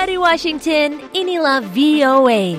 Dari Washington, inilah VOA.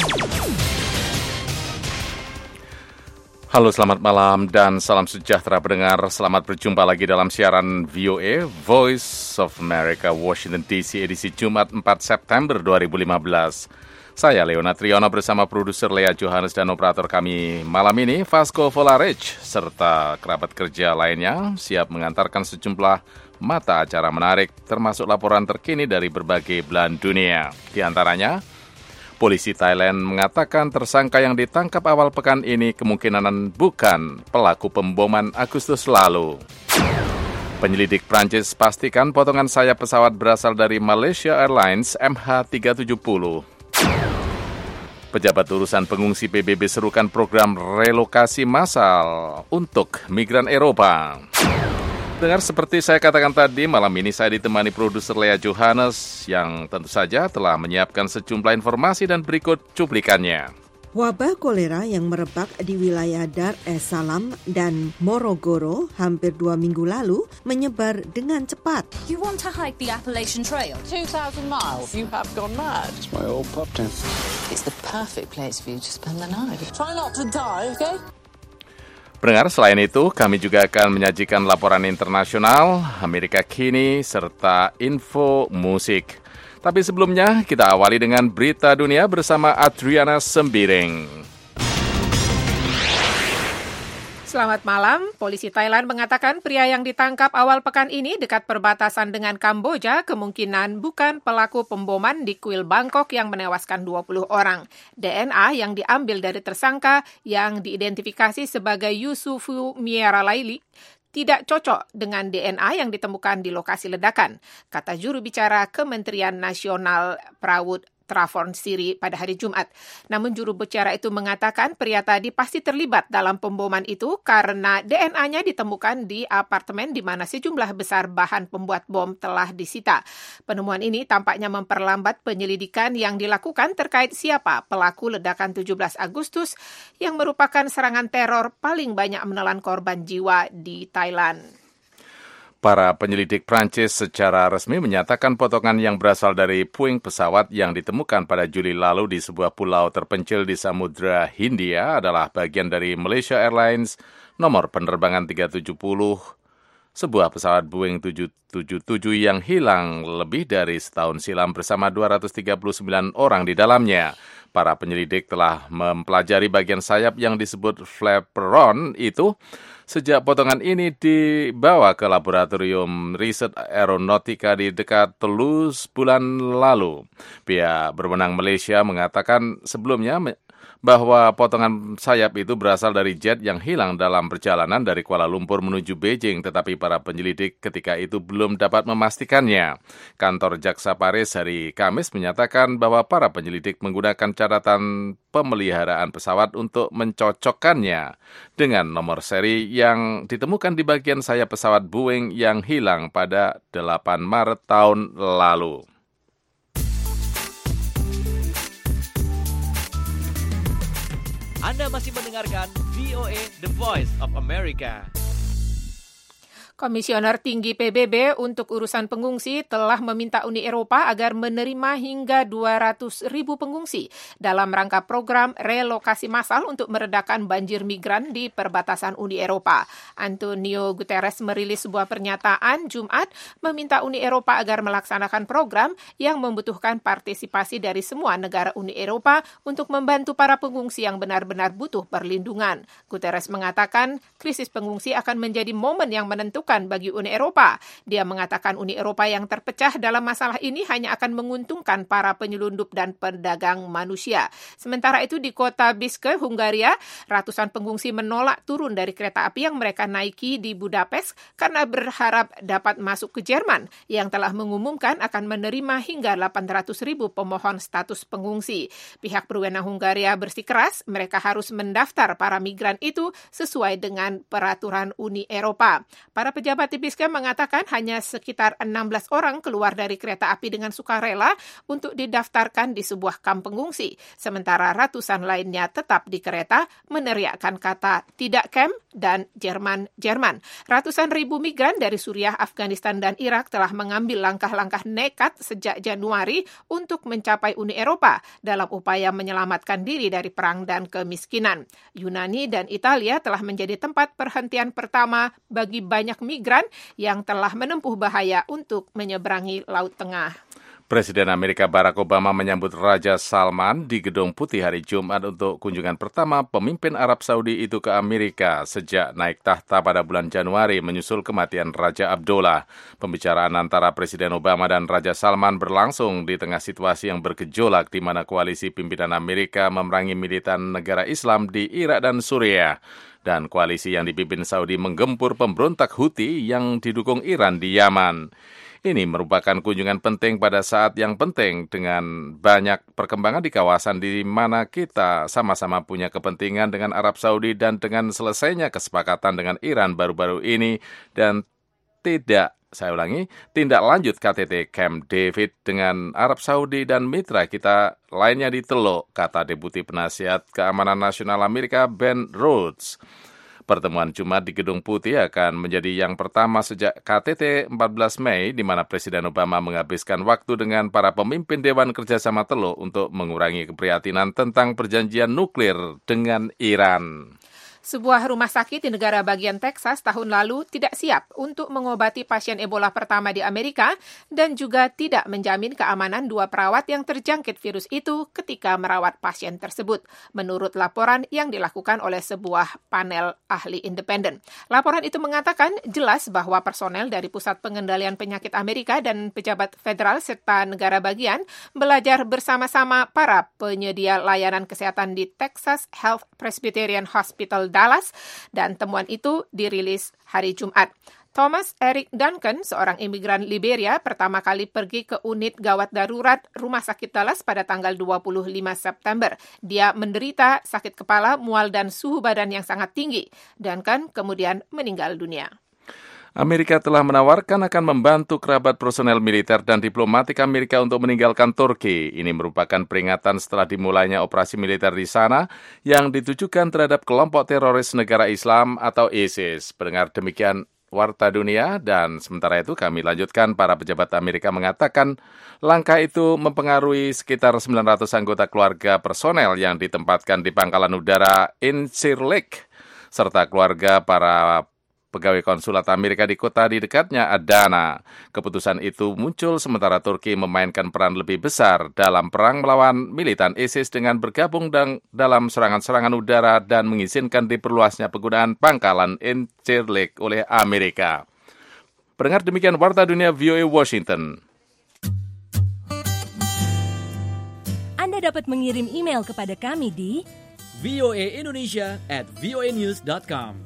Halo, selamat malam dan salam sejahtera pendengar. Selamat berjumpa lagi dalam siaran VOA, Voice of America, Washington DC, edisi Jumat 4 September 2015. Saya Leona Triono bersama produser Lea Johannes dan operator kami malam ini, Vasco Volarich, serta kerabat kerja lainnya siap mengantarkan sejumlah mata acara menarik, termasuk laporan terkini dari berbagai belahan dunia. Di antaranya, polisi Thailand mengatakan tersangka yang ditangkap awal pekan ini kemungkinan bukan pelaku pemboman Agustus lalu. Penyelidik Prancis pastikan potongan sayap pesawat berasal dari Malaysia Airlines MH370. Pejabat urusan pengungsi PBB serukan program relokasi massal untuk migran Eropa. Dengar, seperti saya katakan tadi, malam ini saya ditemani produser Lea Johannes yang tentu saja telah menyiapkan sejumlah informasi dan berikut cuplikannya. Wabah kolera yang merebak di wilayah Dar es Salaam dan Morogoro hampir 2 minggu lalu menyebar dengan cepat. You want to hike the Appalachian Trail? 2,000 miles. You have gone mad. It's my old pub tent. It's the perfect place for you to spend the night. Try not to die, okay? Pendengar, selain itu, kami juga akan menyajikan laporan internasional, Amerika Kini, serta info musik. Tapi sebelumnya, kita awali dengan berita dunia bersama Adriana Sembiring. Selamat malam, polisi Thailand mengatakan pria yang ditangkap awal pekan ini dekat perbatasan dengan Kamboja kemungkinan bukan pelaku pemboman di kuil Bangkok yang menewaskan 20 orang. DNA yang diambil dari tersangka yang diidentifikasi sebagai Yusufu Mieralaili tidak cocok dengan DNA yang ditemukan di lokasi ledakan, kata juru bicara Kementerian Nasional Prawut Travorn Siri pada hari Jumat. Namun juru bicara itu mengatakan pria tadi pasti terlibat dalam pemboman itu karena DNA-nya ditemukan di apartemen di mana sejumlah besar bahan pembuat bom telah disita. Penemuan ini tampaknya memperlambat penyelidikan yang dilakukan terkait siapa pelaku ledakan 17 Agustus yang merupakan serangan teror paling banyak menelan korban jiwa di Thailand. Para penyelidik Prancis secara resmi menyatakan potongan yang berasal dari puing pesawat yang ditemukan pada Juli lalu di sebuah pulau terpencil di Samudra Hindia adalah bagian dari Malaysia Airlines nomor penerbangan 370, sebuah pesawat Boeing 777 yang hilang lebih dari setahun silam bersama 239 orang di dalamnya. Para penyelidik telah mempelajari bagian sayap yang disebut flaperon itu sejak potongan ini dibawa ke laboratorium riset aeronautika di dekat Toulouse bulan lalu. Pihak berwenang Malaysia mengatakan sebelumnya bahwa potongan sayap itu berasal dari jet yang hilang dalam perjalanan dari Kuala Lumpur menuju Beijing, tetapi para penyelidik ketika itu belum dapat memastikannya. Kantor Jaksa Paris hari Kamis menyatakan bahwa para penyelidik menggunakan catatan pemeliharaan pesawat untuk mencocokkannya dengan nomor seri yang ditemukan di bagian sayap pesawat Boeing yang hilang pada 8 Maret tahun lalu. Anda masih mendengarkan VOA The Voice of America. Komisioner Tinggi PBB untuk urusan pengungsi telah meminta Uni Eropa agar menerima hingga 200.000 pengungsi dalam rangka program relokasi massal untuk meredakan banjir migran di perbatasan Uni Eropa. Antonio Guterres merilis sebuah pernyataan Jumat meminta Uni Eropa agar melaksanakan program yang membutuhkan partisipasi dari semua negara Uni Eropa untuk membantu para pengungsi yang benar-benar butuh perlindungan. Guterres mengatakan krisis pengungsi akan menjadi momen yang menentukan bagi Uni Eropa. Dia mengatakan Uni Eropa yang terpecah dalam masalah ini hanya akan menguntungkan para penyelundup dan pedagang manusia. Sementara itu di kota Biske, Hungaria, ratusan pengungsi menolak turun dari kereta api yang mereka naiki di Budapest karena berharap dapat masuk ke Jerman yang telah mengumumkan akan menerima hingga 800.000 pemohon status pengungsi. Pihak berwenang Hungaria bersikeras mereka harus mendaftar para migran itu sesuai dengan peraturan Uni Eropa. Para pejabat di Bishkek mengatakan hanya sekitar 16 orang keluar dari kereta api dengan sukarela untuk didaftarkan di sebuah kamp pengungsi, sementara ratusan lainnya tetap di kereta meneriakkan kata tidak camp dan Jerman. Ratusan ribu migran dari Suriah, Afghanistan, dan Irak telah mengambil langkah-langkah nekat sejak Januari untuk mencapai Uni Eropa dalam upaya menyelamatkan diri dari perang dan kemiskinan. Yunani dan Italia telah menjadi tempat perhentian pertama bagi banyak migran yang telah menempuh bahaya untuk menyeberangi Laut Tengah. Presiden Amerika Barack Obama menyambut Raja Salman di Gedung Putih hari Jumat untuk kunjungan pertama pemimpin Arab Saudi itu ke Amerika sejak naik tahta pada bulan Januari menyusul kematian Raja Abdullah. Pembicaraan antara Presiden Obama dan Raja Salman berlangsung di tengah situasi yang bergejolak di mana koalisi pimpinan Amerika memerangi militan negara Islam di Irak dan Suriah. Dan koalisi yang dipimpin Saudi menggempur pemberontak Houthi yang didukung Iran di Yaman. Ini merupakan kunjungan penting pada saat yang penting dengan banyak perkembangan di kawasan di mana kita sama-sama punya kepentingan dengan Arab Saudi dan dengan selesainya kesepakatan dengan Iran baru-baru ini dan tindak lanjut KTT Camp David dengan Arab Saudi dan mitra kita lainnya di Teluk, kata Deputi Penasihat Keamanan Nasional Amerika Ben Rhodes. Pertemuan Jumat di Gedung Putih akan menjadi yang pertama sejak KTT 14 Mei, di mana Presiden Obama menghabiskan waktu dengan para pemimpin Dewan Kerjasama Teluk untuk mengurangi keprihatinan tentang perjanjian nuklir dengan Iran. Sebuah rumah sakit di negara bagian Texas tahun lalu tidak siap untuk mengobati pasien Ebola pertama di Amerika dan juga tidak menjamin keamanan dua perawat yang terjangkit virus itu ketika merawat pasien tersebut, menurut laporan yang dilakukan oleh sebuah panel ahli independen. Laporan itu mengatakan jelas bahwa personel dari Pusat Pengendalian Penyakit Amerika dan pejabat federal serta negara bagian belajar bersama-sama para penyedia layanan kesehatan di Texas Health Presbyterian Hospital Dallas, dan temuan itu dirilis hari Jumat. Thomas Eric Duncan, seorang imigran Liberia, pertama kali pergi ke unit gawat darurat Rumah Sakit Dallas pada tanggal 25 September. Dia menderita sakit kepala, mual, dan suhu badan yang sangat tinggi. Duncan kemudian meninggal dunia. Amerika telah menawarkan akan membantu kerabat personel militer dan diplomatik Amerika untuk meninggalkan Turki. Ini merupakan peringatan setelah dimulainya operasi militer di sana yang ditujukan terhadap kelompok teroris negara Islam atau ISIS. Pendengar, demikian Warta Dunia, dan sementara itu kami lanjutkan. Para pejabat Amerika mengatakan langkah itu mempengaruhi sekitar 900 anggota keluarga personel yang ditempatkan di pangkalan udara Incirlik, serta keluarga para pegawai konsulat Amerika di kota di dekatnya Adana. Keputusan itu muncul sementara Turki memainkan peran lebih besar dalam perang melawan militan ISIS dengan bergabung dalam serangan-serangan udara dan mengizinkan diperluasnya penggunaan pangkalan Incirlik oleh Amerika. Pendengar, demikian Warta Dunia VOA Washington. Anda dapat mengirim email kepada kami di voaindonesia@voanews.com.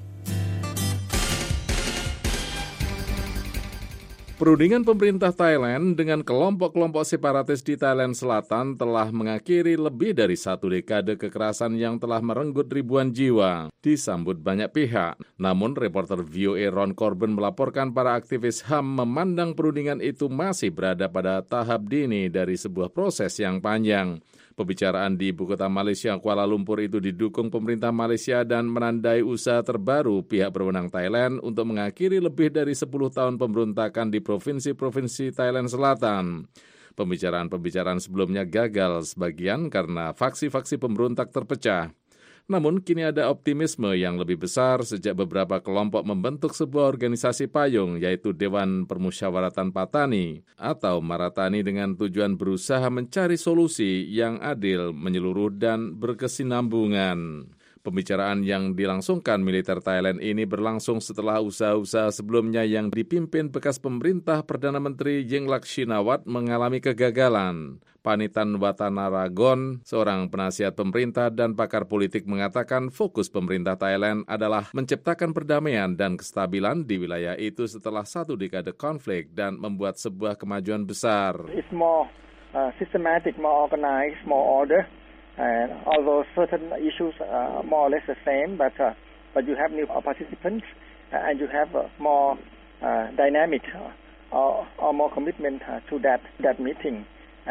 Perundingan pemerintah Thailand dengan kelompok-kelompok separatis di Thailand Selatan telah mengakhiri lebih dari 1 dekade kekerasan yang telah merenggut ribuan jiwa, disambut banyak pihak. Namun, reporter VOA Ron Corbin melaporkan para aktivis HAM memandang perundingan itu masih berada pada tahap dini dari sebuah proses yang panjang. Pembicaraan di ibu kota Malaysia, Kuala Lumpur itu didukung pemerintah Malaysia dan menandai usaha terbaru pihak berwenang Thailand untuk mengakhiri lebih dari 10 tahun pemberontakan di provinsi-provinsi Thailand Selatan. Pembicaraan-pembicaraan sebelumnya gagal sebagian karena faksi-faksi pemberontak terpecah. Namun, kini ada optimisme yang lebih besar sejak beberapa kelompok membentuk sebuah organisasi payung, yaitu Dewan Permusyawaratan Patani atau Maratani, dengan tujuan berusaha mencari solusi yang adil, menyeluruh, dan berkesinambungan. Pembicaraan yang dilangsungkan militer Thailand ini berlangsung setelah usaha-usaha sebelumnya yang dipimpin bekas pemerintah Perdana Menteri Yingluck Shinawatra mengalami kegagalan. Panitan Watanaragon, seorang penasihat pemerintah dan pakar politik, mengatakan fokus pemerintah Thailand adalah menciptakan perdamaian dan kestabilan di wilayah itu setelah 1 dekade konflik dan membuat sebuah kemajuan besar. It's more systematic, more organized, more order. And although certain issues are more or less the same, but you have new participants and you have more dynamic or more commitment to that meeting.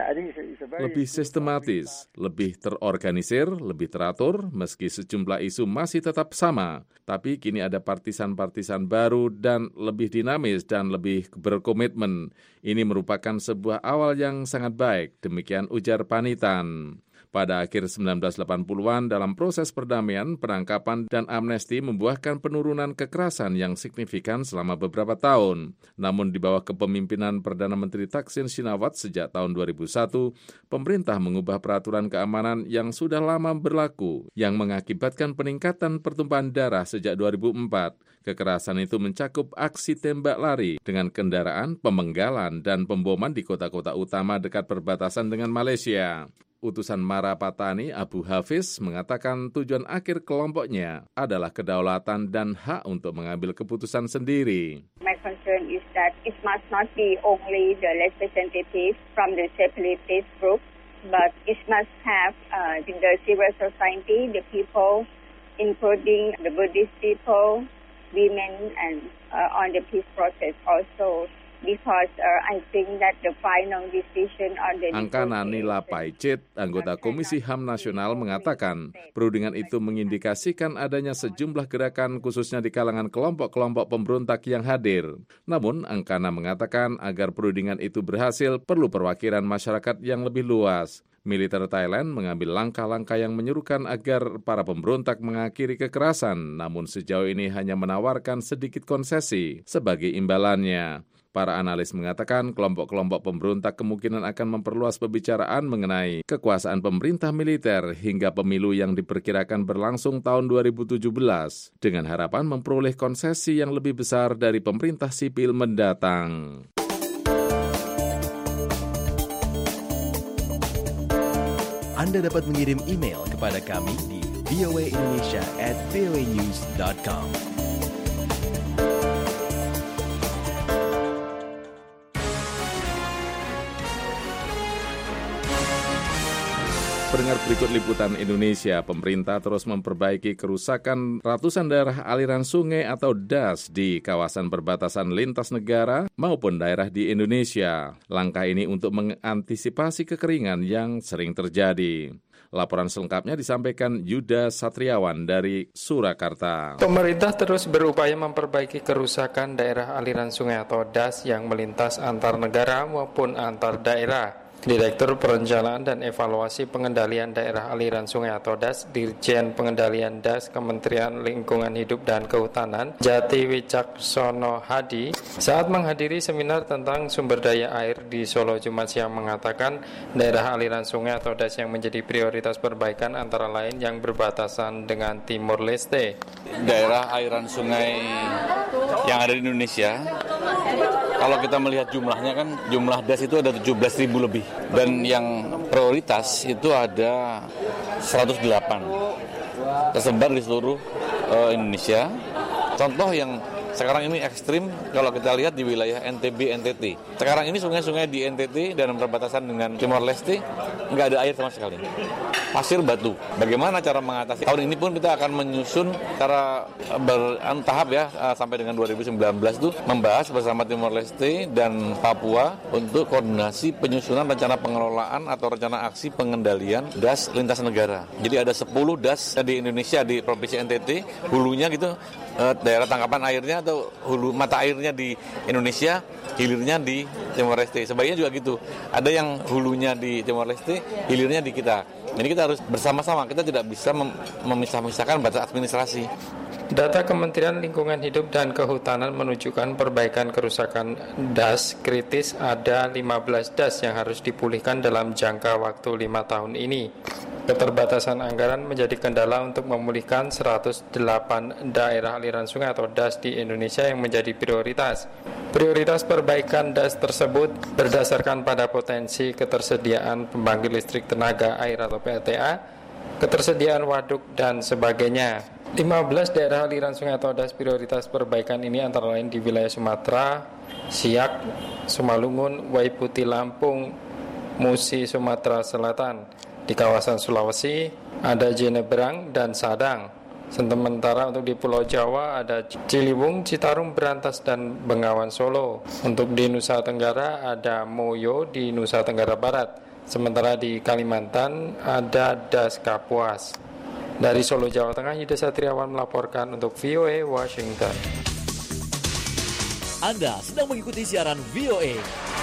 Lebih sistematis, lebih terorganisir, lebih teratur, meski sejumlah isu masih tetap sama. Tapi kini ada partisan-partisan baru dan lebih dinamis dan lebih berkomitmen. Ini merupakan sebuah awal yang sangat baik, demikian ujar Panitan. Pada akhir 1980-an, dalam proses perdamaian, penangkapan, dan amnesti membuahkan penurunan kekerasan yang signifikan selama beberapa tahun. Namun di bawah kepemimpinan Perdana Menteri Thaksin Shinawatra sejak tahun 2001, pemerintah mengubah peraturan keamanan yang sudah lama berlaku, yang mengakibatkan peningkatan pertumpahan darah sejak 2004. Kekerasan itu mencakup aksi tembak lari dengan kendaraan, pemenggalan, dan pemboman di kota-kota utama dekat perbatasan dengan Malaysia. Utusan Mara Patani Abu Hafiz mengatakan tujuan akhir kelompoknya adalah kedaulatan dan hak untuk mengambil keputusan sendiri. My concern is that it must not be only the representatives from the separatist group, but it must have the civil society, the people, including the Buddhist people, women, and on the peace process also. Because I think that the final decision on the Angkana Nila Paicit, anggota Komisi HAM Nasional, mengatakan perundingan itu mengindikasikan adanya sejumlah gerakan khususnya di kalangan kelompok-kelompok pemberontak yang hadir. Namun, Angkana mengatakan agar perundingan itu berhasil perlu perwakilan masyarakat yang lebih luas. Militer Thailand mengambil langkah-langkah yang menyerukan agar para pemberontak mengakhiri kekerasan, namun sejauh ini hanya menawarkan sedikit konsesi sebagai imbalannya. Para analis mengatakan kelompok-kelompok pemberontak kemungkinan akan memperluas pembicaraan mengenai kekuasaan pemerintah militer hingga pemilu yang diperkirakan berlangsung tahun 2017 dengan harapan memperoleh konsesi yang lebih besar dari pemerintah sipil mendatang. Anda dapat mengirim email kepada kami di voaindonesia@voanews.com. Pendengar, berikut liputan Indonesia. Pemerintah terus memperbaiki kerusakan ratusan daerah aliran sungai atau DAS di kawasan perbatasan lintas negara maupun daerah di Indonesia. Langkah ini untuk mengantisipasi kekeringan yang sering terjadi. Laporan selengkapnya disampaikan Yuda Satriawan dari Surakarta. Pemerintah terus berupaya memperbaiki kerusakan daerah aliran sungai atau DAS yang melintas antar negara maupun antar daerah. Direktur Perencanaan dan Evaluasi Pengendalian Daerah Aliran Sungai atau DAS, Dirjen Pengendalian DAS Kementerian Lingkungan Hidup dan Kehutanan, Jati Wicaksono Hadi, saat menghadiri seminar tentang sumber daya air di Solo Jumat siang mengatakan daerah aliran sungai atau DAS yang menjadi prioritas perbaikan antara lain yang berbatasan dengan Timur Leste. Daerah aliran sungai yang ada di Indonesia, kalau kita melihat jumlahnya kan jumlah DAS itu ada 17.000 lebih. Dan yang prioritas itu ada 108 tersebar di seluruh Indonesia. Contoh yang sekarang ini ekstrim kalau kita lihat di wilayah NTB, NTT. Sekarang ini sungai-sungai di NTT dan berbatasan dengan Timor Leste nggak ada air sama sekali. Pasir batu. Bagaimana cara mengatasi? Tahun ini pun kita akan menyusun cara bertahap ya sampai dengan 2019 itu membahas bersama Timor Leste dan Papua untuk koordinasi penyusunan rencana pengelolaan atau rencana aksi pengendalian DAS lintas negara. Jadi ada 10 DAS di Indonesia di Provinsi NTT, hulunya gitu daerah tangkapan airnya atau hulu mata airnya di Indonesia, hilirnya di Timor Leste. Sebaiknya juga gitu. Ada yang hulunya di Timor Leste, hilirnya di kita. Jadi kita harus bersama-sama, kita tidak bisa memisah-misahkan batas administrasi. Data Kementerian Lingkungan Hidup dan Kehutanan menunjukkan perbaikan kerusakan DAS kritis ada 15 DAS yang harus dipulihkan dalam jangka waktu 5 tahun ini. Keterbatasan anggaran menjadi kendala untuk memulihkan 108 daerah aliran sungai atau DAS di Indonesia yang menjadi prioritas. Prioritas perbaikan DAS tersebut berdasarkan pada potensi ketersediaan pembangkit listrik tenaga air atau PLTA, ketersediaan waduk, dan sebagainya. 15 daerah aliran sungai atau DAS prioritas perbaikan ini antara lain di wilayah Sumatera, Siak, Sumalungun, Waiputi Lampung, Musi Sumatera Selatan. Di kawasan Sulawesi ada Jenebrang dan Sadang. Sementara untuk di Pulau Jawa ada Ciliwung, Citarum, Berantas, dan Bengawan Solo. Untuk di Nusa Tenggara ada Moyo di Nusa Tenggara Barat. Sementara di Kalimantan ada Das Kapuas. Dari Solo, Jawa Tengah, Yuda Satriawan melaporkan untuk VOA Washington. Anda sedang mengikuti siaran VOA.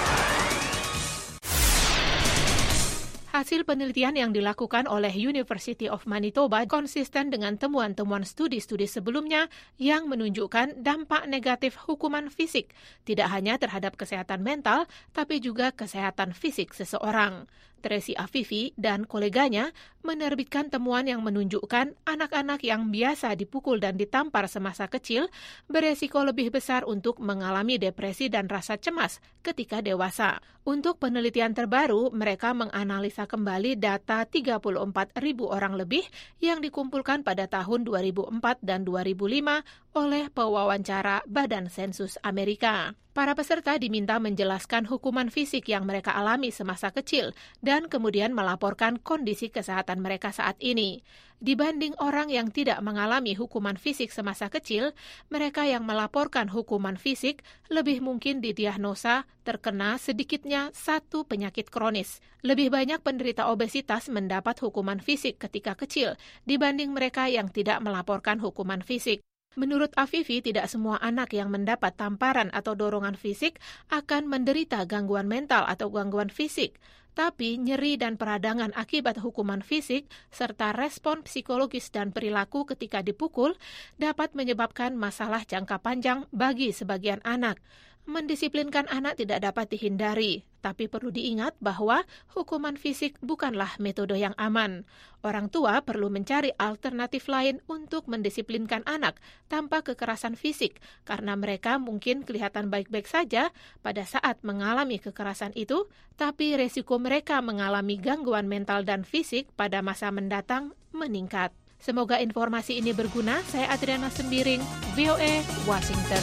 Hasil penelitian yang dilakukan oleh University of Manitoba konsisten dengan temuan-temuan studi-studi sebelumnya yang menunjukkan dampak negatif hukuman fisik, tidak hanya terhadap kesehatan mental, tapi juga kesehatan fisik seseorang. Tracy Afifi dan koleganya menerbitkan temuan yang menunjukkan anak-anak yang biasa dipukul dan ditampar semasa kecil beresiko lebih besar untuk mengalami depresi dan rasa cemas ketika dewasa. Untuk penelitian terbaru, mereka menganalisa kembali data 34.000 orang lebih yang dikumpulkan pada tahun 2004 dan 2005 oleh pewawancara Badan Sensus Amerika. Para peserta diminta menjelaskan hukuman fisik yang mereka alami semasa kecil dan kemudian melaporkan kondisi kesehatan mereka saat ini. Dibanding orang yang tidak mengalami hukuman fisik semasa kecil, mereka yang melaporkan hukuman fisik lebih mungkin didiagnosa terkena sedikitnya satu penyakit kronis. Lebih banyak penderita obesitas mendapat hukuman fisik ketika kecil dibanding mereka yang tidak melaporkan hukuman fisik. Menurut Afifi, tidak semua anak yang mendapat tamparan atau dorongan fisik akan menderita gangguan mental atau gangguan fisik. Tapi nyeri dan peradangan akibat hukuman fisik serta respon psikologis dan perilaku ketika dipukul dapat menyebabkan masalah jangka panjang bagi sebagian anak. Mendisiplinkan anak tidak dapat dihindari, tapi perlu diingat bahwa hukuman fisik bukanlah metode yang aman. Orang tua perlu mencari alternatif lain untuk mendisiplinkan anak tanpa kekerasan fisik, karena mereka mungkin kelihatan baik-baik saja pada saat mengalami kekerasan itu, tapi resiko mereka mengalami gangguan mental dan fisik pada masa mendatang meningkat. Semoga informasi ini berguna. Saya Adriana Sembiring, VOA, Washington.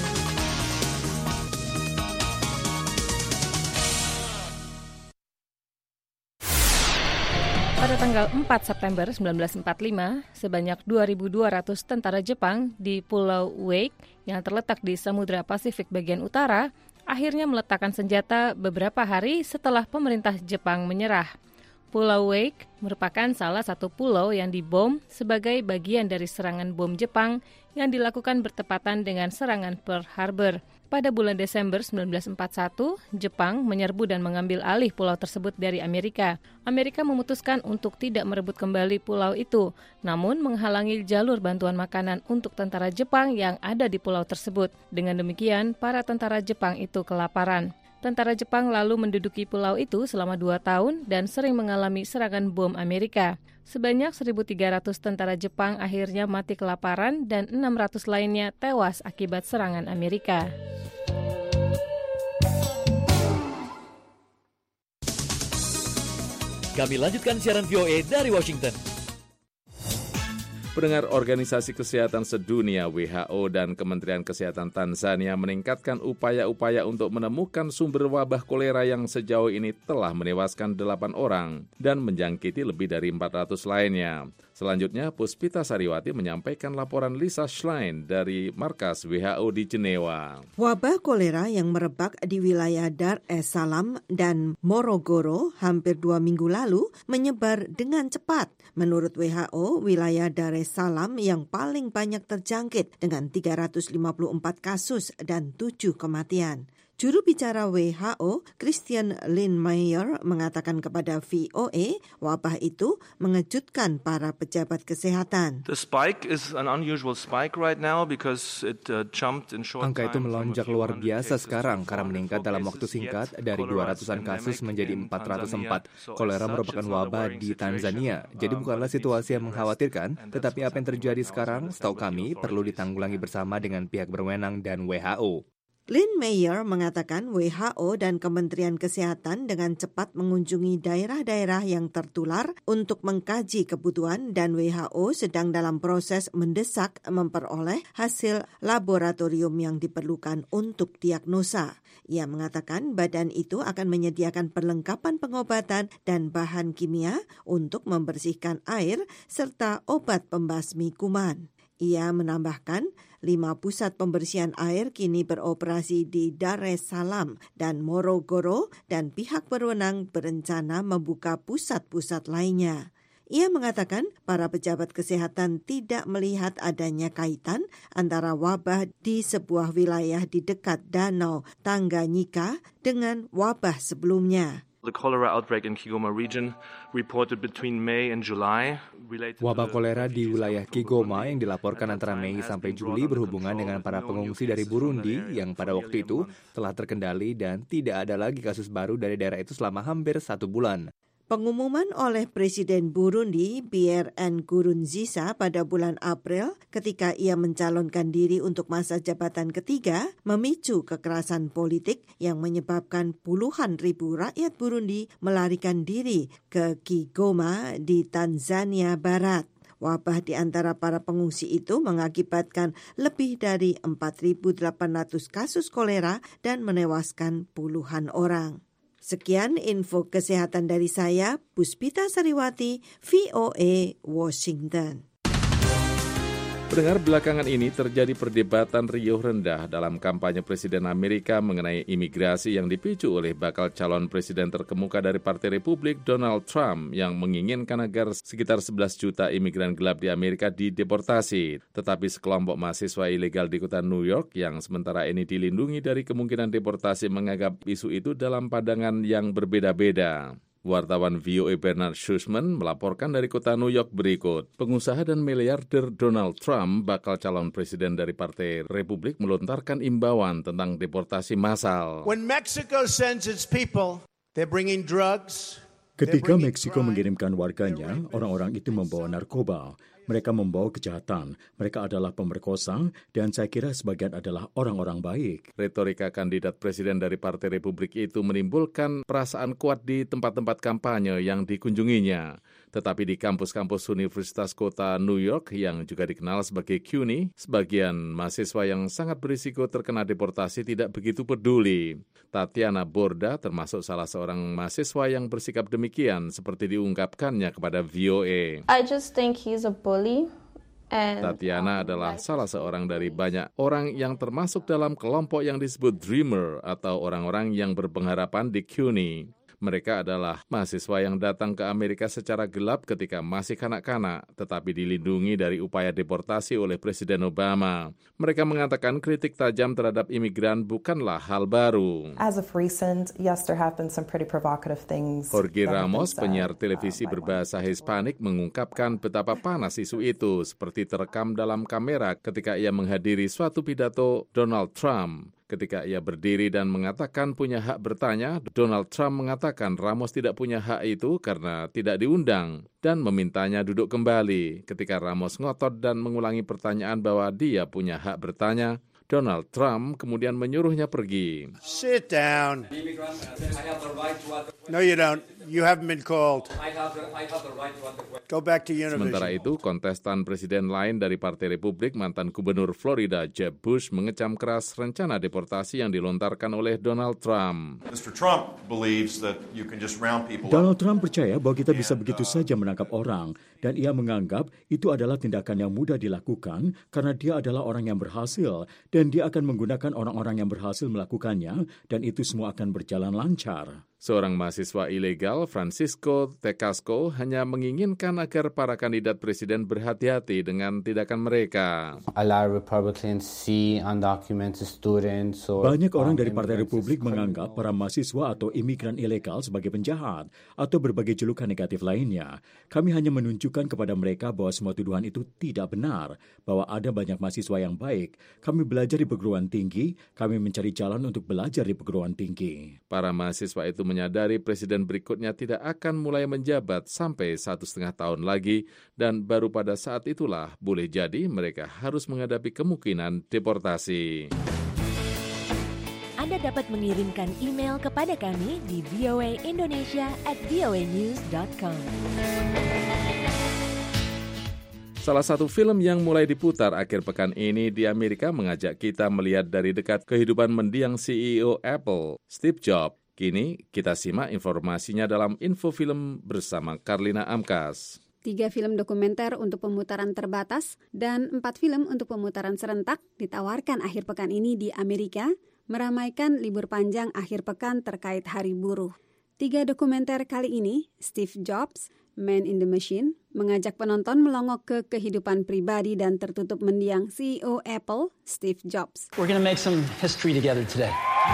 Pada tanggal 4 September 1945, sebanyak 2.200 tentara Jepang di Pulau Wake yang terletak di Samudra Pasifik bagian utara akhirnya meletakkan senjata beberapa hari setelah pemerintah Jepang menyerah. Pulau Wake merupakan salah satu pulau yang dibom sebagai bagian dari serangan bom Jepang yang dilakukan bertepatan dengan serangan Pearl Harbor. Pada bulan Desember 1941, Jepang menyerbu dan mengambil alih pulau tersebut dari Amerika. Amerika memutuskan untuk tidak merebut kembali pulau itu, namun menghalangi jalur bantuan makanan untuk tentara Jepang yang ada di pulau tersebut. Dengan demikian, para tentara Jepang itu kelaparan. Tentara Jepang lalu menduduki pulau itu selama 2 tahun dan sering mengalami serangan bom Amerika. Sebanyak 1.300 tentara Jepang akhirnya mati kelaparan dan 600 lainnya tewas akibat serangan Amerika. Kami lanjutkan siaran VOA dari Washington. Pendengar, Organisasi Kesehatan Sedunia WHO dan Kementerian Kesehatan Tanzania meningkatkan upaya-upaya untuk menemukan sumber wabah kolera yang sejauh ini telah menewaskan 8 orang dan menjangkiti lebih dari 400 lainnya. Selanjutnya, Puspita Sariwati menyampaikan laporan Lisa Schlein dari markas WHO di Jenewa. Wabah kolera yang merebak di wilayah Dar es Salaam dan Morogoro hampir 2 minggu lalu menyebar dengan cepat. Menurut WHO, wilayah Dar es Salaam yang paling banyak terjangkit dengan 354 kasus dan 7 kematian. Juru bicara WHO, Christian Lindmeier, mengatakan kepada VOA, wabah itu mengejutkan para pejabat kesehatan. The spike is an unusual spike right now because it jumped in short time. Angka itu melonjak luar biasa sekarang karena meningkat dalam waktu singkat dari 200-an kasus menjadi 404. Kolera merupakan wabah di Tanzania, jadi bukanlah situasi yang mengkhawatirkan, tetapi apa yang terjadi sekarang, setahu kami, perlu ditanggulangi bersama dengan pihak berwenang dan WHO. Lindmeier mengatakan WHO dan Kementerian Kesehatan dengan cepat mengunjungi daerah-daerah yang tertular untuk mengkaji kebutuhan dan WHO sedang dalam proses mendesak memperoleh hasil laboratorium yang diperlukan untuk diagnosa. Ia mengatakan badan itu akan menyediakan perlengkapan pengobatan dan bahan kimia untuk membersihkan air serta obat pembasmi kuman. Ia menambahkan, 5 pusat pembersihan air kini beroperasi di Dar es Salaam dan Morogoro dan pihak berwenang berencana membuka pusat-pusat lainnya. Ia mengatakan para pejabat kesehatan tidak melihat adanya kaitan antara wabah di sebuah wilayah di dekat Danau Tanganyika dengan wabah sebelumnya. The cholera outbreak in Kigoma region reported between May and July. Wabah kolera di wilayah Kigoma yang dilaporkan antara Mei sampai Juli berhubungan dengan para pengungsi dari Burundi yang pada waktu itu telah terkendali dan tidak ada lagi kasus baru dari daerah itu selama hampir 1 bulan. Pengumuman oleh Presiden Burundi Pierre Nkurunziza pada bulan April ketika ia mencalonkan diri untuk masa jabatan ketiga memicu kekerasan politik yang menyebabkan puluhan ribu rakyat Burundi melarikan diri ke Kigoma di Tanzania Barat. Wabah di antara para pengungsi itu mengakibatkan lebih dari 4.800 kasus kolera dan menewaskan puluhan orang. Sekian info kesehatan dari saya, Puspita Sariwati, VOA, Washington. Pendengar, belakangan ini terjadi perdebatan riuh rendah dalam kampanye Presiden Amerika mengenai imigrasi yang dipicu oleh bakal calon presiden terkemuka dari Partai Republik, Donald Trump, yang menginginkan agar sekitar 11 juta imigran gelap di Amerika dideportasi. Tetapi sekelompok mahasiswa ilegal di kota New York yang sementara ini dilindungi dari kemungkinan deportasi menganggap isu itu dalam pandangan yang berbeda-beda. Wartawan VOA Bernard Schussman melaporkan dari kota New York berikut. Pengusaha dan miliarder Donald Trump, bakal calon presiden dari Partai Republik, melontarkan imbauan tentang deportasi massal. When Mexico sends its people, they're bringing drugs. Ketika Meksiko mengirimkan warganya, orang-orang itu membawa narkoba. Mereka membawa kejahatan. Mereka adalah pemerkosa, dan saya kira sebagian adalah orang-orang baik. Retorika kandidat presiden dari Partai Republik itu menimbulkan perasaan kuat di tempat-tempat kampanye yang dikunjunginya. Tetapi di kampus-kampus Universitas Kota New York yang juga dikenal sebagai CUNY, sebagian mahasiswa yang sangat berisiko terkena deportasi tidak begitu peduli. Tatiana Borda termasuk salah seorang mahasiswa yang bersikap demikian seperti diungkapkannya kepada VOA. I just think he's a bully. Tatiana adalah salah seorang dari banyak orang yang termasuk dalam kelompok yang disebut Dreamer atau orang-orang yang berpengharapan di CUNY. Mereka adalah mahasiswa yang datang ke Amerika secara gelap ketika masih kanak-kanak, tetapi dilindungi dari upaya deportasi oleh Presiden Obama. Mereka mengatakan kritik tajam terhadap imigran bukanlah hal baru. As of recent, yes, there have been some pretty provocative things. Jorge Ramos, penyiar televisi berbahasa Hispanik, mengungkapkan betapa panas isu itu, seperti terekam dalam kamera ketika ia menghadiri suatu pidato Donald Trump. Ketika ia berdiri dan mengatakan punya hak bertanya, Donald Trump mengatakan Ramos tidak punya hak itu karena tidak diundang dan memintanya duduk kembali. Ketika Ramos ngotot dan mengulangi pertanyaan bahwa dia punya hak bertanya, Donald Trump kemudian menyuruhnya pergi. Sit down. No, you don't. You haven't been called. Go back to Univision. Sementara itu, kontestan presiden lain dari Partai Republik, mantan Gubernur Florida Jeb Bush, mengecam keras rencana deportasi yang dilontarkan oleh Donald Trump. Donald Trump percaya bahwa kita bisa begitu saja menangkap orang, dan ia menganggap itu adalah tindakan yang mudah dilakukan karena dia adalah orang yang berhasil, dan dia akan menggunakan orang-orang yang berhasil melakukannya, dan itu semua akan berjalan lancar. Seorang mahasiswa ilegal, Francisco Tecasco, hanya menginginkan agar para kandidat presiden berhati-hati dengan tindakan mereka. Banyak orang dari Partai Republik menganggap para mahasiswa atau imigran ilegal sebagai penjahat atau berbagai julukan negatif lainnya. Kami hanya menunjukkan kepada mereka bahwa semua tuduhan itu tidak benar, bahwa ada banyak mahasiswa yang baik. Kami belajar di perguruan tinggi, kami mencari jalan untuk belajar di perguruan tinggi. Para mahasiswa itu menyadari presiden berikutnya tidak akan mulai menjabat sampai 1,5 tahun lagi, dan baru pada saat itulah boleh jadi mereka harus menghadapi kemungkinan deportasi. Anda dapat mengirimkan email kepada kami di voaindonesia@voanews.com. Salah satu film yang mulai diputar akhir pekan ini di Amerika mengajak kita melihat dari dekat kehidupan mendiang CEO Apple, Steve Jobs. Kini kita simak informasinya dalam info film bersama Karlina Amkas. 3 film dokumenter untuk pemutaran terbatas, dan 4 film untuk pemutaran serentak ditawarkan akhir pekan ini di Amerika, meramaikan libur panjang akhir pekan terkait Hari Buruh. 3 dokumenter kali ini, Steve Jobs, Man in the Machine, mengajak penonton melongok ke kehidupan pribadi dan tertutup mendiang CEO Apple, Steve Jobs. We're going to make some history together today.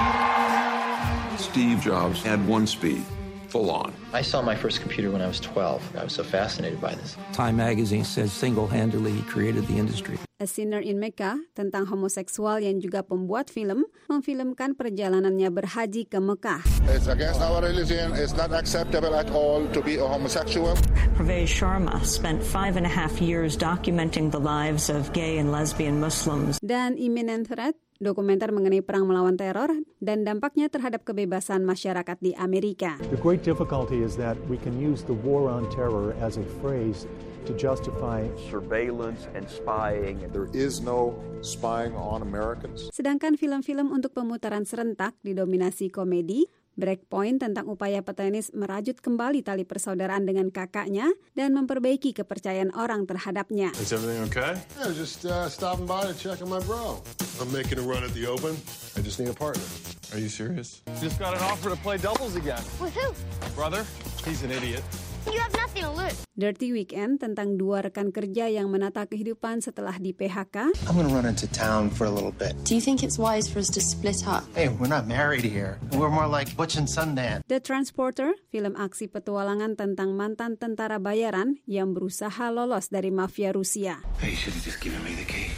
Steve Jobs had one speed. Full on. I saw my first computer when I was 12. I was so fascinated by this. Time magazine says single-handedly he created the industry. A Sinner in Mecca, tentang homoseksual yang juga pembuat film, memfilmkan perjalanannya berhaji ke Mekah. It's against our religion. It's not acceptable at all to be a homosexual. Pervez Sharma spent 5.5 years documenting the lives of gay and lesbian Muslims. Dan Imminent Threat, dokumenter mengenai perang melawan teror dan dampaknya terhadap kebebasan masyarakat di Amerika. The great difficulty is that we can use the war on terror as a phrase to justify surveillance and spying. There is no spying on Americans. Sedangkan film-film untuk pemutaran serentak didominasi komedi, Breakpoint tentang upaya petenis merajut kembali tali persaudaraan dengan kakaknya dan memperbaiki kepercayaan orang terhadapnya. Is everything okay? Yeah, just stopping by to check on my bro. I'm making a run at the Open. I just need a partner. Are you serious? Just got an offer to play doubles again. With who? Brother, he's an idiot. You have nothing to lose. Dirty Weekend tentang 2 rekan kerja yang menata kehidupan setelah di PHK. I'm going to run into town for a little bit. Do you think it's wise for us to split up? Hey, we're not married here. We're more like Butch and Sundance. The Transporter, film aksi petualangan tentang mantan tentara bayaran yang berusaha lolos dari mafia Rusia. Hey, you should have just given me the key.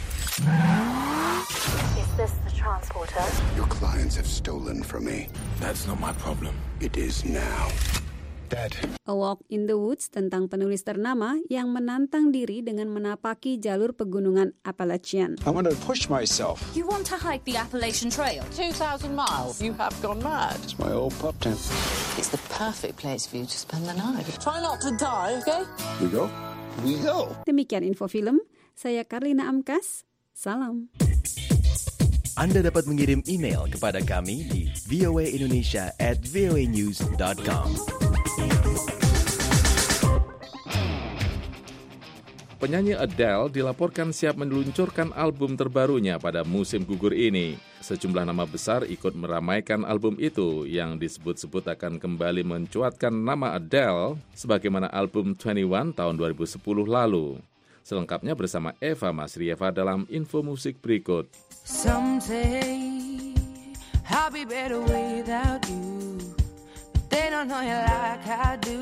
Is this the Transporter? Your clients have stolen from me. That's not my problem. It is now. Dad. A Walk in the Woods tentang penulis ternama yang menantang diri dengan menapaki jalur pegunungan Appalachian. I want to push myself. You want to hike the Appalachian Trail? 2,000 miles? You have gone mad. It's my old pup tent. It's the perfect place for you to spend the night. Try not to die, okay? We go? We go. Demikian info film. Saya Karlina Amkas. Salam. Anda dapat mengirim email kepada kami di voaindonesia@voanews.com. Penyanyi Adele dilaporkan siap meluncurkan album terbarunya pada musim gugur ini. Sejumlah nama besar ikut meramaikan album itu yang disebut-sebut akan kembali mencuatkan nama Adele sebagaimana album 21 tahun 2010 lalu. Selengkapnya bersama Eva Masrieva dalam info musik berikut. Someday I'll be better without you, but they don't know you like I do.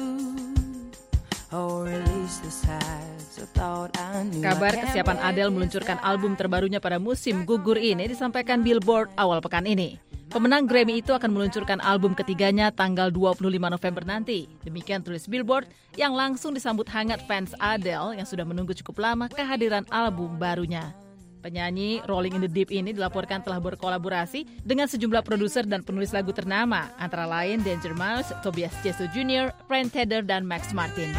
Kabar kesiapan Adele meluncurkan album terbarunya pada musim gugur ini disampaikan Billboard awal pekan ini. Pemenang Grammy itu akan meluncurkan album ketiganya tanggal 25 November nanti. Demikian tulis Billboard yang langsung disambut hangat fans Adele yang sudah menunggu cukup lama kehadiran album barunya. Penyanyi Rolling in the Deep ini dilaporkan telah berkolaborasi dengan sejumlah produser dan penulis lagu ternama, antara lain Danger Mouse, Tobias Jesu Jr., Fran Tedder, dan Max Martin.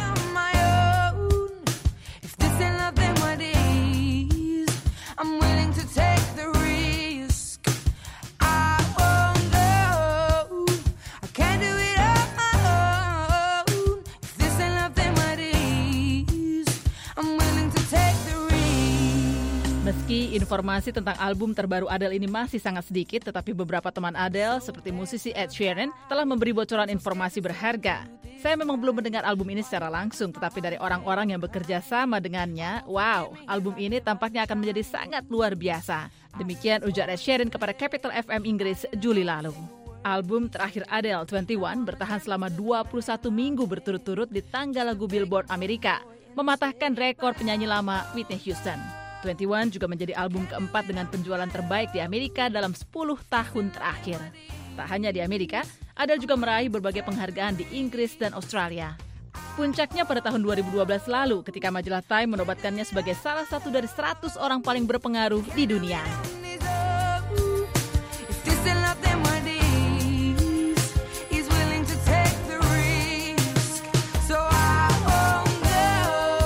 Meski informasi tentang album terbaru Adele ini masih sangat sedikit, tetapi beberapa teman Adele seperti musisi Ed Sheeran telah memberi bocoran informasi berharga. Saya memang belum mendengar album ini secara langsung, tetapi dari orang-orang yang bekerja sama dengannya, wow, album ini tampaknya akan menjadi sangat luar biasa. Demikian ujar Ed Sheeran kepada Capital FM Inggris Juli lalu. Album terakhir Adele, 21, bertahan selama 21 minggu berturut-turut di tangga lagu Billboard Amerika, mematahkan rekor penyanyi lama Whitney Houston. 21 juga menjadi album keempat dengan penjualan terbaik di Amerika dalam 10 tahun terakhir. Tak hanya di Amerika, Adele juga meraih berbagai penghargaan di Inggris dan Australia. Puncaknya pada tahun 2012 lalu ketika majalah Time menobatkannya sebagai salah satu dari 100 orang paling berpengaruh di dunia.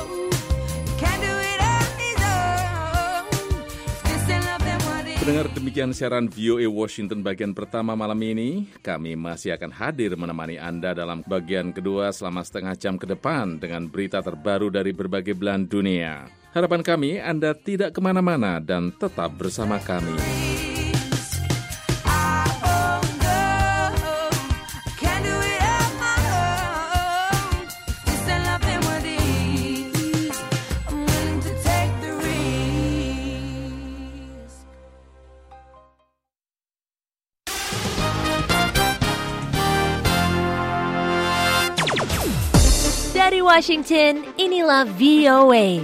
Pendengar, demikian demikian siaran VOA Washington bagian pertama malam ini. Kami masih akan hadir menemani Anda dalam bagian kedua selama setengah jam ke depan dengan berita terbaru dari berbagai belahan dunia. Harapan kami Anda tidak kemana-mana dan tetap bersama kami. Dari Washington, inilah VOA.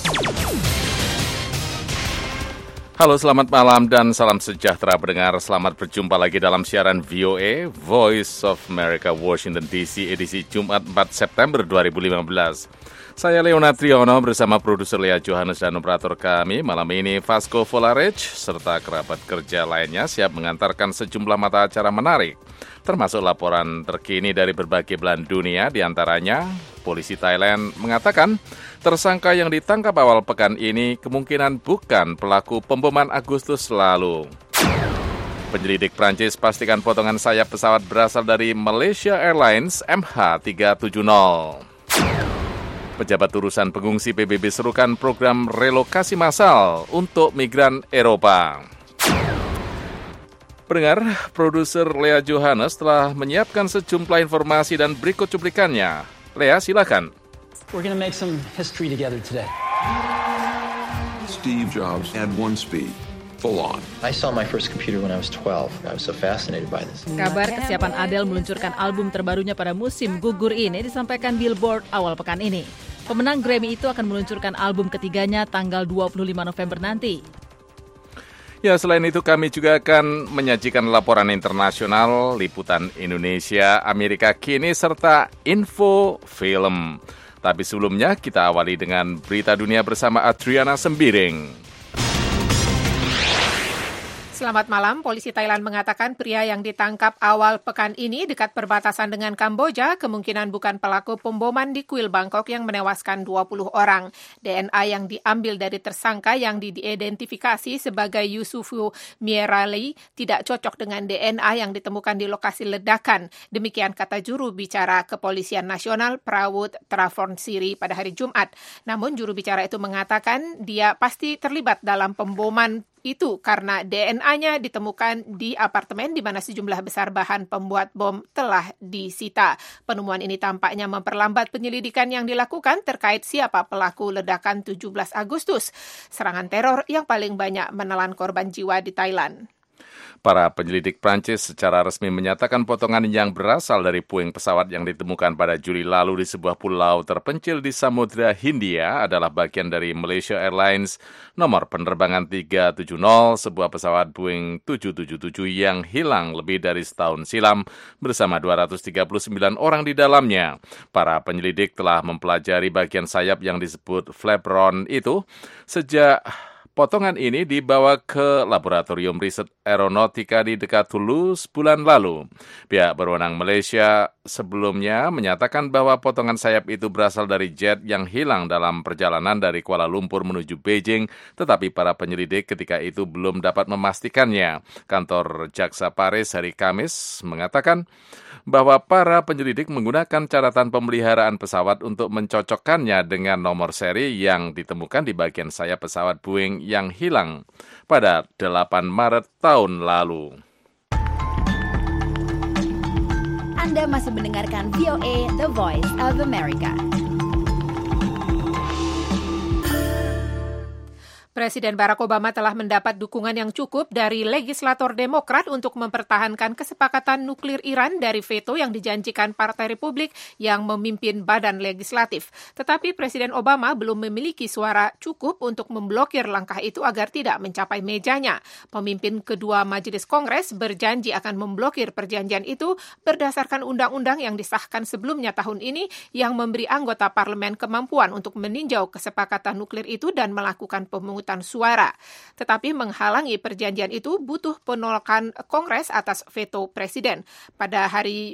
Halo, selamat malam dan salam sejahtera pendengar. Selamat berjumpa lagi dalam siaran VOA, Voice of America, Washington DC, edisi Jumat 4 September 2015. Saya Leonard Triono bersama produser Lea Johannes dan operator kami malam ini Vasco Volarech serta kerabat kerja lainnya siap mengantarkan sejumlah mata acara menarik, termasuk laporan terkini dari berbagai belahan dunia. Diantaranya, polisi Thailand mengatakan tersangka yang ditangkap awal pekan ini kemungkinan bukan pelaku pemboman Agustus lalu. Penyelidik Prancis pastikan potongan sayap pesawat berasal dari Malaysia Airlines MH370. Pejabat urusan pengungsi PBB serukan program relokasi massal untuk migran Eropa. Pendengar, produser Lea Johannes telah menyiapkan sejumlah informasi dan berikut cuplikannya. Lea, silakan. We're going to make some history together today. Steve Jobs had one speed. Full on. I saw my first computer when I was 12. I was so fascinated by this. Kabar kesiapan Adele meluncurkan album terbarunya pada musim gugur ini disampaikan Billboard awal pekan ini. Pemenang Grammy itu akan meluncurkan album ketiganya tanggal 25 November nanti. Ya, selain itu kami juga akan menyajikan laporan internasional, liputan Indonesia, Amerika kini, serta info film. Tapi sebelumnya kita awali dengan berita dunia bersama Adriana Sembiring. Selamat malam, polisi Thailand mengatakan pria yang ditangkap awal pekan ini dekat perbatasan dengan Kamboja kemungkinan bukan pelaku pemboman di kuil Bangkok yang menewaskan 20 orang. DNA yang diambil dari tersangka yang diidentifikasi sebagai Yusufu Mierali tidak cocok dengan DNA yang ditemukan di lokasi ledakan. Demikian kata juru bicara Kepolisian Nasional Prawut Travansiri pada hari Jumat. Namun juru bicara itu mengatakan dia pasti terlibat dalam pemboman itu karena DNA-nya ditemukan di apartemen di mana sejumlah besar bahan pembuat bom telah disita. Penemuan ini tampaknya memperlambat penyelidikan yang dilakukan terkait siapa pelaku ledakan 17 Agustus, serangan teror yang paling banyak menelan korban jiwa di Thailand. Para penyelidik Prancis secara resmi menyatakan potongan yang berasal dari puing pesawat yang ditemukan pada Juli lalu di sebuah pulau terpencil di Samudra Hindia adalah bagian dari Malaysia Airlines nomor penerbangan 370, sebuah pesawat Boeing 777 yang hilang lebih dari setahun silam bersama 239 orang di dalamnya. Para penyelidik telah mempelajari bagian sayap yang disebut flaperon itu sejak potongan ini dibawa ke Laboratorium Riset Aeronautika di dekat Toulouse bulan lalu. Pihak berwenang Malaysia sebelumnya menyatakan bahwa potongan sayap itu berasal dari jet yang hilang dalam perjalanan dari Kuala Lumpur menuju Beijing, tetapi para penyelidik ketika itu belum dapat memastikannya. Kantor Jaksa Paris hari Kamis mengatakan bahwa para penyelidik menggunakan catatan pemeliharaan pesawat untuk mencocokkannya dengan nomor seri yang ditemukan di bagian sayap pesawat Boeing yang hilang pada 8 Maret tahun lalu. Anda masih mendengarkan VOA, The Voice of America. Presiden Barack Obama telah mendapat dukungan yang cukup dari legislator Demokrat untuk mempertahankan kesepakatan nuklir Iran dari veto yang dijanjikan Partai Republik yang memimpin badan legislatif. Tetapi Presiden Obama belum memiliki suara cukup untuk memblokir langkah itu agar tidak mencapai mejanya. Pemimpin kedua Majelis Kongres berjanji akan memblokir perjanjian itu berdasarkan undang-undang yang disahkan sebelumnya tahun ini yang memberi anggota parlemen kemampuan untuk meninjau kesepakatan nuklir itu dan melakukan pemungutan suara. Tetapi menghalangi perjanjian itu butuh penolakan Kongres atas veto Presiden. Pada hari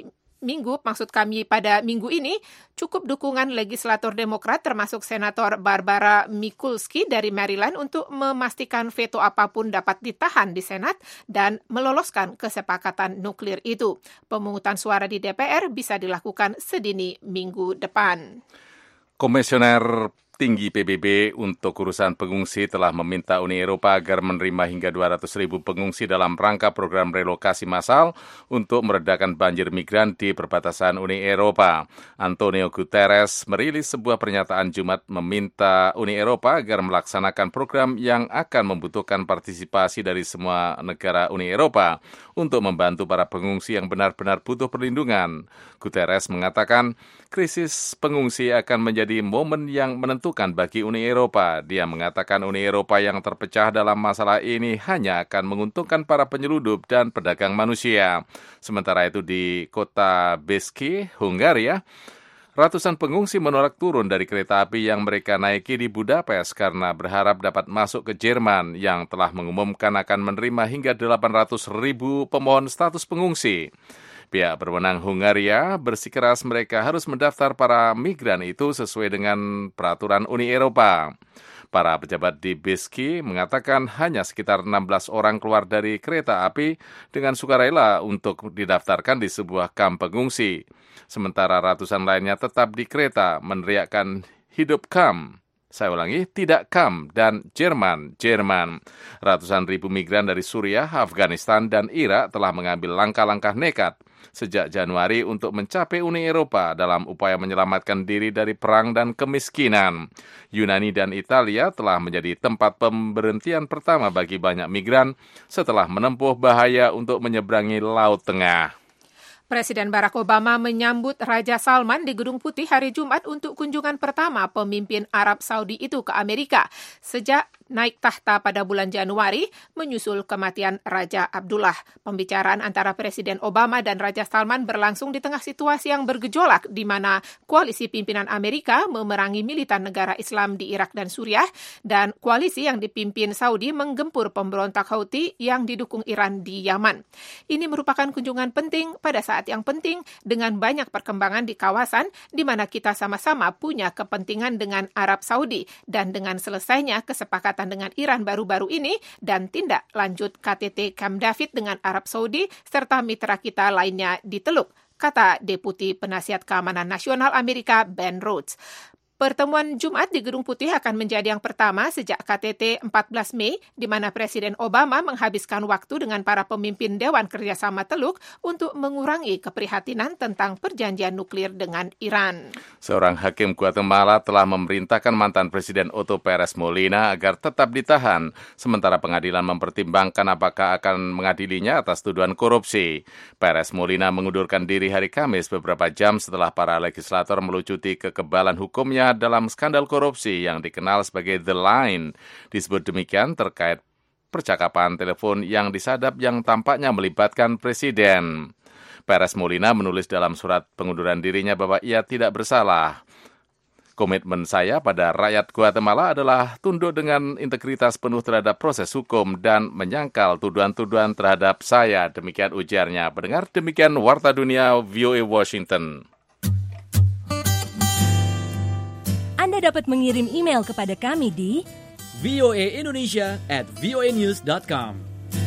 pada minggu ini, cukup dukungan legislator Demokrat termasuk Senator Barbara Mikulski dari Maryland untuk memastikan veto apapun dapat ditahan di Senat dan meloloskan kesepakatan nuklir itu. Pemungutan suara di DPR bisa dilakukan sedini minggu depan. Komisioner Tinggi PBB untuk urusan pengungsi telah meminta Uni Eropa agar menerima hingga 200.000 pengungsi dalam rangka program relokasi massal untuk meredakan banjir migran di perbatasan Uni Eropa. Antonio Guterres merilis sebuah pernyataan Jumat meminta Uni Eropa agar melaksanakan program yang akan membutuhkan partisipasi dari semua negara Uni Eropa untuk membantu para pengungsi yang benar-benar butuh perlindungan. Guterres mengatakan krisis pengungsi akan menjadi momen yang menentukan bagi Uni Eropa. Dia mengatakan Uni Eropa yang terpecah dalam masalah ini hanya akan menguntungkan para penyeludup dan pedagang manusia. Sementara itu di kota Beski, Hungaria, ratusan pengungsi menolak turun dari kereta api yang mereka naiki di Budapest karena berharap dapat masuk ke Jerman yang telah mengumumkan akan menerima hingga 800.000 pemohon status pengungsi. Pihak berwenang Hungaria bersikeras mereka harus mendaftar para migran itu sesuai dengan peraturan Uni Eropa. Para pejabat di Beski mengatakan hanya sekitar 16 orang keluar dari kereta api dengan sukarela untuk didaftarkan di sebuah kamp pengungsi. Sementara ratusan lainnya tetap di kereta meneriakkan hidup kamp. Saya ulangi, tidak kamp dan Jerman. Ratusan ribu migran dari Suriah, Afghanistan, dan Irak telah mengambil langkah-langkah nekat sejak Januari untuk mencapai Uni Eropa dalam upaya menyelamatkan diri dari perang dan kemiskinan. Yunani dan Italia telah menjadi tempat pemberhentian pertama bagi banyak migran setelah menempuh bahaya untuk menyeberangi Laut Tengah. Presiden Barack Obama menyambut Raja Salman di Gedung Putih hari Jumat untuk kunjungan pertama pemimpin Arab Saudi itu ke Amerika sejak naik tahta pada bulan Januari menyusul kematian Raja Abdullah. Pembicaraan antara Presiden Obama dan Raja Salman berlangsung di tengah situasi yang bergejolak di mana koalisi pimpinan Amerika memerangi militan negara Islam di Irak dan Suriah dan koalisi yang dipimpin Saudi menggempur pemberontak Houthi yang didukung Iran di Yaman. Ini merupakan kunjungan penting pada saat yang penting dengan banyak perkembangan di kawasan di mana kita sama-sama punya kepentingan dengan Arab Saudi dan dengan selesainya kesepakatan dengan Iran baru-baru ini dan tindak lanjut KTT Camp David dengan Arab Saudi serta mitra kita lainnya di Teluk, kata Deputi Penasihat Keamanan Nasional Amerika Ben Rhodes. Pertemuan Jumat di Gedung Putih akan menjadi yang pertama sejak KTT 14 Mei, di mana Presiden Obama menghabiskan waktu dengan para pemimpin Dewan Kerjasama Teluk untuk mengurangi keprihatinan tentang perjanjian nuklir dengan Iran. Seorang hakim Guatemala telah memerintahkan mantan Presiden Otto Pérez Molina agar tetap ditahan, sementara pengadilan mempertimbangkan apakah akan mengadilinya atas tuduhan korupsi. Pérez Molina mengundurkan diri hari Kamis beberapa jam setelah para legislator melucuti kekebalan hukumnya dalam skandal korupsi yang dikenal sebagai The Line. Disebut demikian terkait percakapan telepon yang disadap yang tampaknya melibatkan Presiden. Pérez Molina menulis dalam surat pengunduran dirinya bahwa ia tidak bersalah. Komitmen saya pada rakyat Guatemala adalah tunduk dengan integritas penuh terhadap proses hukum dan menyangkal tuduhan-tuduhan terhadap saya. Demikian ujarnya. Pendengar, demikian Warta Dunia VOA Washington. Anda dapat mengirim email kepada kami di voaindonesia@voanews.com.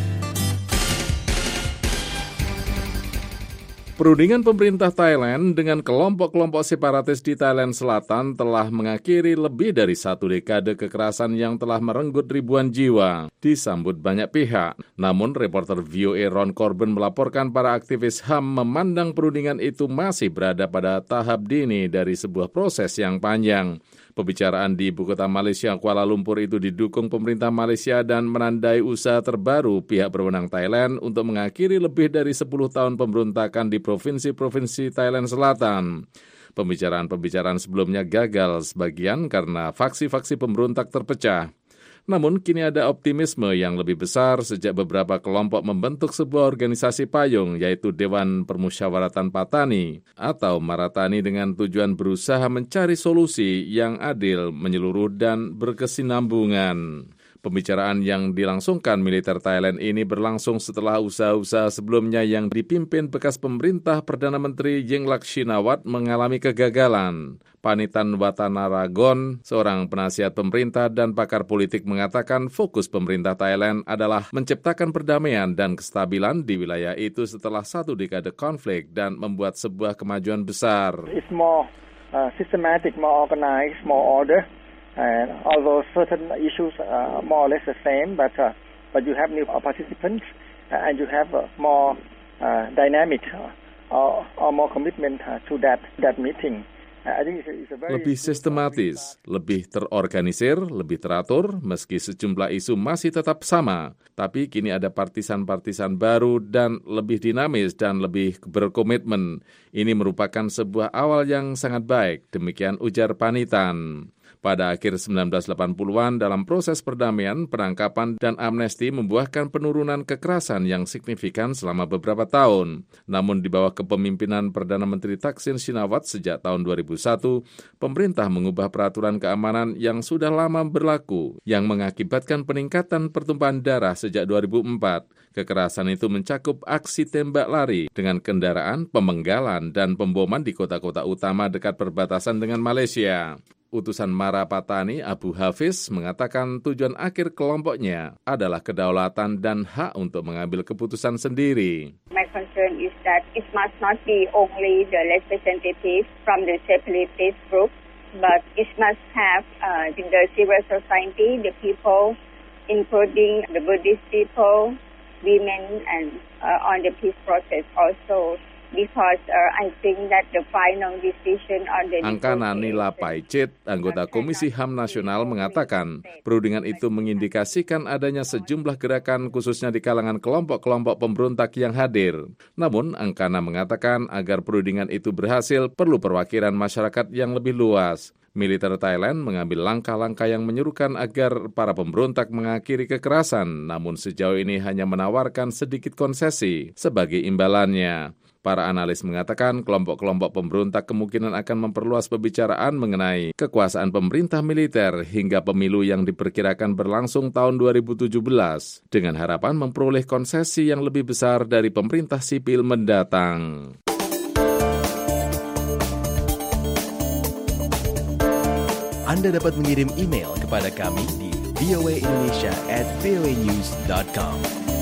Perundingan pemerintah Thailand dengan kelompok-kelompok separatis di Thailand Selatan telah mengakhiri lebih dari 1 dekade kekerasan yang telah merenggut ribuan jiwa, disambut banyak pihak. Namun, reporter VOA Ron Corbin melaporkan para aktivis HAM memandang perundingan itu masih berada pada tahap dini dari sebuah proses yang panjang. Pembicaraan di ibu kota Malaysia, Kuala Lumpur itu didukung pemerintah Malaysia dan menandai usaha terbaru pihak berwenang Thailand untuk mengakhiri lebih dari 10 tahun pemberontakan di provinsi-provinsi Thailand Selatan. Pembicaraan-pembicaraan sebelumnya gagal sebagian karena faksi-faksi pemberontak terpecah. Namun kini ada optimisme yang lebih besar sejak beberapa kelompok membentuk sebuah organisasi payung yaitu Dewan Permusyawaratan Patani atau Maratani dengan tujuan berusaha mencari solusi yang adil, menyeluruh dan berkesinambungan. Pembicaraan yang dilangsungkan militer Thailand ini berlangsung setelah usaha-usaha sebelumnya yang dipimpin bekas pemerintah Perdana Menteri Yingluck Shinawatra mengalami kegagalan. Panitan Watanaragon, seorang penasihat pemerintah dan pakar politik mengatakan fokus pemerintah Thailand adalah menciptakan perdamaian dan kestabilan di wilayah itu setelah 1 dekade konflik dan membuat sebuah kemajuan besar. It's more systematic, more organized, more order. And although certain issues are more or less the same, but you have new participants and you have more dynamic or more commitment to that meeting. Lebih sistematis, lebih terorganisir, lebih teratur, meski sejumlah isu masih tetap sama. Tapi kini ada partisan-partisan baru dan lebih dinamis dan lebih berkomitmen. Ini merupakan sebuah awal yang sangat baik, demikian ujar Panitan. Pada akhir 1980-an, dalam proses perdamaian, penangkapan, dan amnesti membuahkan penurunan kekerasan yang signifikan selama beberapa tahun. Namun di bawah kepemimpinan Perdana Menteri Thaksin Shinawatra sejak tahun 2001, pemerintah mengubah peraturan keamanan yang sudah lama berlaku, yang mengakibatkan peningkatan pertumpahan darah sejak 2004. Kekerasan itu mencakup aksi tembak lari dengan kendaraan, pemenggalan, dan pemboman di kota-kota utama dekat perbatasan dengan Malaysia. Utusan Marapatani Abu Hafiz mengatakan tujuan akhir kelompoknya adalah kedaulatan dan hak untuk mengambil keputusan sendiri. My concern is that it must not be only the representatives from the separatist group, but it must have the civil society, the people, including the Buddhist people, women, and on the peace process also. Because I think that the final decision on the Angkana Nila Paicit, anggota Komisi HAM Nasional, mengatakan perundingan itu mengindikasikan adanya sejumlah gerakan khususnya di kalangan kelompok-kelompok pemberontak yang hadir. Namun, Angkana mengatakan agar perundingan itu berhasil perlu perwakilan masyarakat yang lebih luas. Militer Thailand mengambil langkah-langkah yang menyerukan agar para pemberontak mengakhiri kekerasan, namun sejauh ini hanya menawarkan sedikit konsesi sebagai imbalannya. Para analis mengatakan kelompok-kelompok pemberontak kemungkinan akan memperluas pembicaraan mengenai kekuasaan pemerintah militer hingga pemilu yang diperkirakan berlangsung tahun 2017 dengan harapan memperoleh konsesi yang lebih besar dari pemerintah sipil mendatang. Anda dapat mengirim email kepada kami di voaindonesia@voanews.com.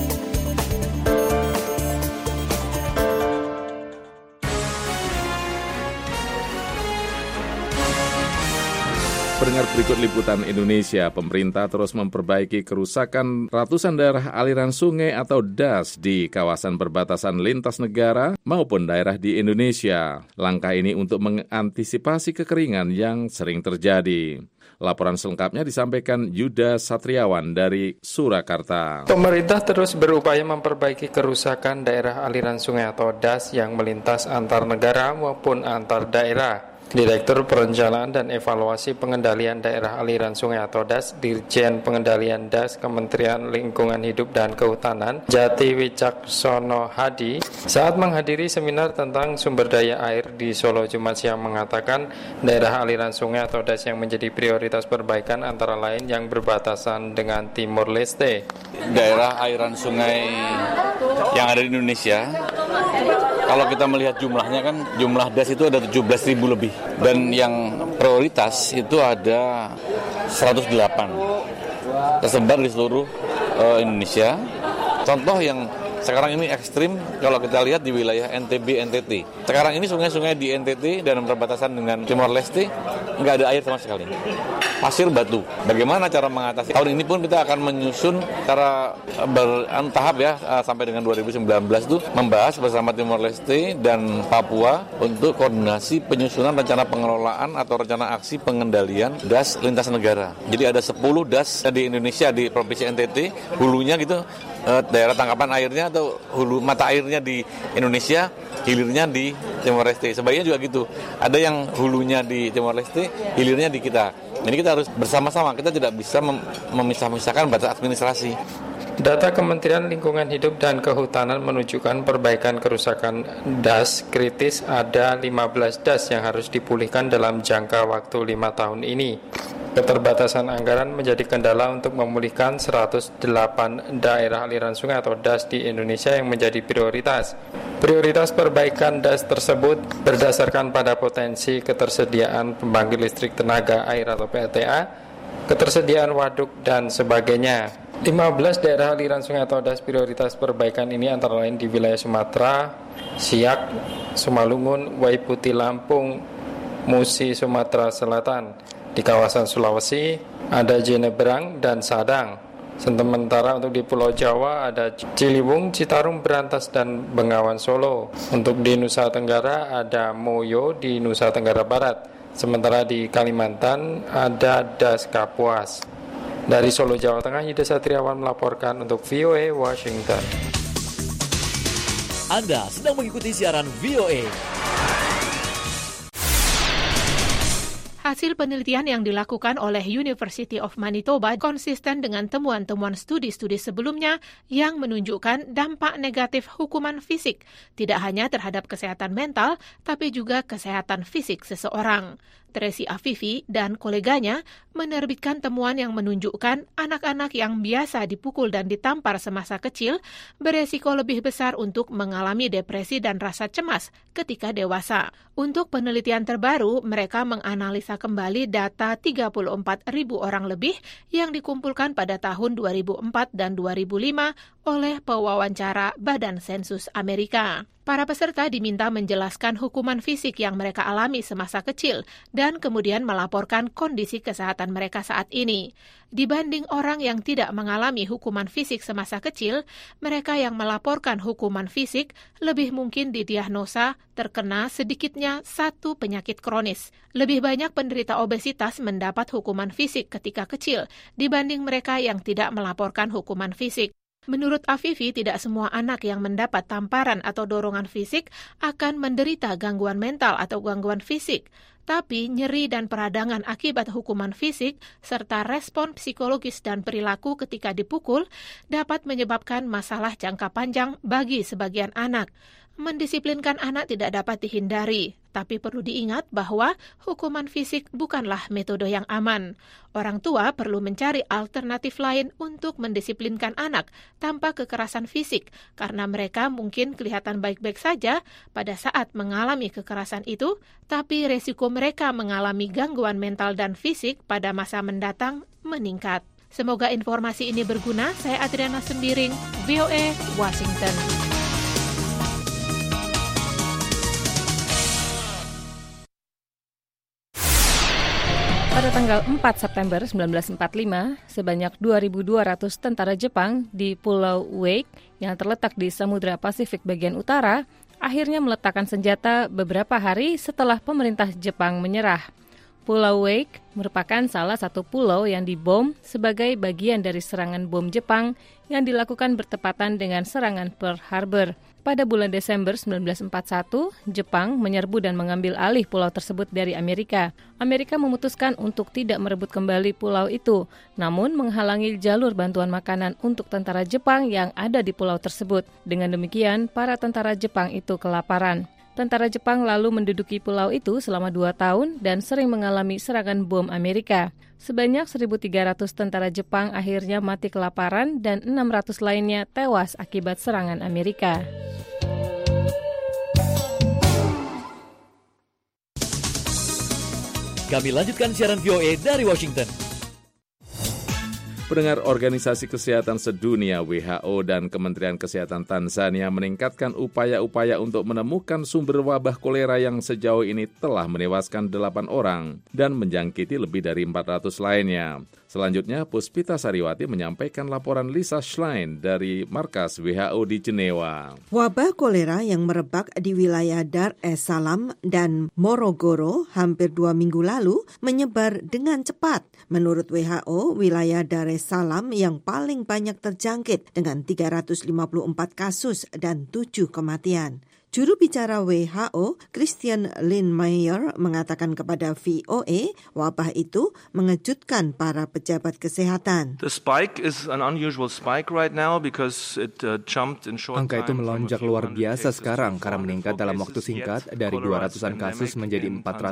Pendengar, berikut liputan Indonesia. Pemerintah terus memperbaiki kerusakan ratusan daerah aliran sungai atau DAS di kawasan perbatasan lintas negara maupun daerah di Indonesia. Langkah ini untuk mengantisipasi kekeringan yang sering terjadi. Laporan selengkapnya disampaikan Yuda Satriawan dari Surakarta. Pemerintah terus berupaya memperbaiki kerusakan daerah aliran sungai atau DAS yang melintas antar negara maupun antar daerah. Direktur Perencanaan dan Evaluasi Pengendalian Daerah Aliran Sungai atau DAS, Dirjen Pengendalian DAS Kementerian Lingkungan Hidup dan Kehutanan, Jati Wicaksono Hadi, saat menghadiri seminar tentang sumber daya air di Solo Jumat siang mengatakan daerah aliran sungai atau DAS yang menjadi prioritas perbaikan antara lain yang berbatasan dengan Timor Leste. Daerah aliran sungai yang ada di Indonesia, kalau kita melihat jumlahnya kan jumlah DAS itu ada 17.000 lebih. Dan yang prioritas itu ada 108 tersebar di seluruh Indonesia. Contoh yang sekarang ini ekstrim kalau kita lihat di wilayah NTB, NTT. Sekarang ini sungai-sungai di NTT dan berbatasan dengan Timor Leste nggak ada air sama sekali. Pasir batu. Bagaimana cara mengatasi? Tahun ini pun kita akan menyusun cara bertahap ya sampai dengan 2019 itu membahas bersama Timor Leste dan Papua untuk koordinasi penyusunan rencana pengelolaan atau rencana aksi pengendalian DAS lintas negara. Jadi ada 10 DAS di Indonesia di Provinsi NTT, hulunya gitu daerah tangkapan airnya atau hulu mata airnya di Indonesia, hilirnya di Timor Leste. Sebaliknya juga gitu. Ada yang hulunya di Timor Leste, hilirnya di kita. Jadi kita harus bersama-sama, kita tidak bisa memisah-misahkan batas administrasi. Data Kementerian Lingkungan Hidup dan Kehutanan menunjukkan perbaikan kerusakan das kritis ada 15 das yang harus dipulihkan dalam jangka waktu 5 tahun ini. Keterbatasan anggaran menjadi kendala untuk memulihkan 108 daerah aliran sungai atau das di Indonesia yang menjadi prioritas. Prioritas perbaikan das tersebut berdasarkan pada potensi ketersediaan pembangkit listrik tenaga air atau PLTA, ketersediaan waduk, dan sebagainya. 15 daerah aliran sungai atau das prioritas perbaikan ini antara lain di wilayah Sumatera, Siak, Sumalungun, Waiputi, Lampung, Musi, Sumatera Selatan. Di kawasan Sulawesi ada Jenebrang dan Sadang. Sementara untuk di Pulau Jawa ada Ciliwung, Citarum, Berantas, dan Bengawan Solo. Untuk di Nusa Tenggara ada Moyo di Nusa Tenggara Barat. Sementara di Kalimantan ada Das Kapuas. Dari Solo, Jawa Tengah, Yuda Satriawan melaporkan untuk VOA Washington. Anda sedang mengikuti siaran VOA. Hasil penelitian yang dilakukan oleh University of Manitoba konsisten dengan temuan-temuan studi-studi sebelumnya yang menunjukkan dampak negatif hukuman fisik, tidak hanya terhadap kesehatan mental, tapi juga kesehatan fisik seseorang. Tracy Afifi dan koleganya menerbitkan temuan yang menunjukkan anak-anak yang biasa dipukul dan ditampar semasa kecil beresiko lebih besar untuk mengalami depresi dan rasa cemas ketika dewasa. Untuk penelitian terbaru, mereka menganalisa kembali data 34.000 orang lebih yang dikumpulkan pada tahun 2004 dan 2005 oleh pewawancara Badan Sensus Amerika. Para peserta diminta menjelaskan hukuman fisik yang mereka alami semasa kecil dan kemudian melaporkan kondisi kesehatan mereka saat ini. Dibanding orang yang tidak mengalami hukuman fisik semasa kecil, mereka yang melaporkan hukuman fisik lebih mungkin didiagnosa terkena sedikitnya satu penyakit kronis. Lebih banyak penderita obesitas mendapat hukuman fisik ketika kecil dibanding mereka yang tidak melaporkan hukuman fisik. Menurut Afifi, tidak semua anak yang mendapat tamparan atau dorongan fisik akan menderita gangguan mental atau gangguan fisik. Tapi nyeri dan peradangan akibat hukuman fisik serta respon psikologis dan perilaku ketika dipukul dapat menyebabkan masalah jangka panjang bagi sebagian anak. Mendisiplinkan anak tidak dapat dihindari, tapi perlu diingat bahwa hukuman fisik bukanlah metode yang aman. Orang tua perlu mencari alternatif lain untuk mendisiplinkan anak tanpa kekerasan fisik, karena mereka mungkin kelihatan baik-baik saja pada saat mengalami kekerasan itu, tapi resiko mereka mengalami gangguan mental dan fisik pada masa mendatang meningkat. Semoga informasi ini berguna. Saya Adriana Sembiring, VOA, Washington. Pada tanggal 4 September 1945, sebanyak 2.200 tentara Jepang di Pulau Wake yang terletak di Samudra Pasifik bagian utara akhirnya meletakkan senjata beberapa hari setelah pemerintah Jepang menyerah. Pulau Wake merupakan salah satu pulau yang dibom sebagai bagian dari serangan bom Jepang yang dilakukan bertepatan dengan serangan Pearl Harbor. Pada bulan Desember 1941, Jepang menyerbu dan mengambil alih pulau tersebut dari Amerika. Amerika memutuskan untuk tidak merebut kembali pulau itu, namun menghalangi jalur bantuan makanan untuk tentara Jepang yang ada di pulau tersebut. Dengan demikian, para tentara Jepang itu kelaparan. Tentara Jepang lalu menduduki pulau itu selama 2 tahun dan sering mengalami serangan bom Amerika. Sebanyak 1.300 tentara Jepang akhirnya mati kelaparan dan 600 lainnya tewas akibat serangan Amerika. Kami lanjutkan siaran VOA dari Washington. Pendengar, Organisasi Kesehatan Sedunia WHO dan Kementerian Kesehatan Tanzania meningkatkan upaya-upaya untuk menemukan sumber wabah kolera yang sejauh ini telah menewaskan 8 orang dan menjangkiti lebih dari 400 lainnya. Selanjutnya, Puspita Sariwati menyampaikan laporan Lisa Schlein dari markas WHO di Jenewa. Wabah kolera yang merebak di wilayah Dar es Salaam dan Morogoro hampir 2 minggu lalu menyebar dengan cepat. Menurut WHO, wilayah Dar es Salaam yang paling banyak terjangkit dengan 354 kasus dan 7 kematian. Juru bicara WHO, Christian Lindmeier, mengatakan kepada VOA, wabah itu mengejutkan para pejabat kesehatan. The spike is an unusual spike right now because it jumped in short time. Angka itu melonjak luar biasa sekarang karena meningkat dalam waktu singkat dari 200-an kasus menjadi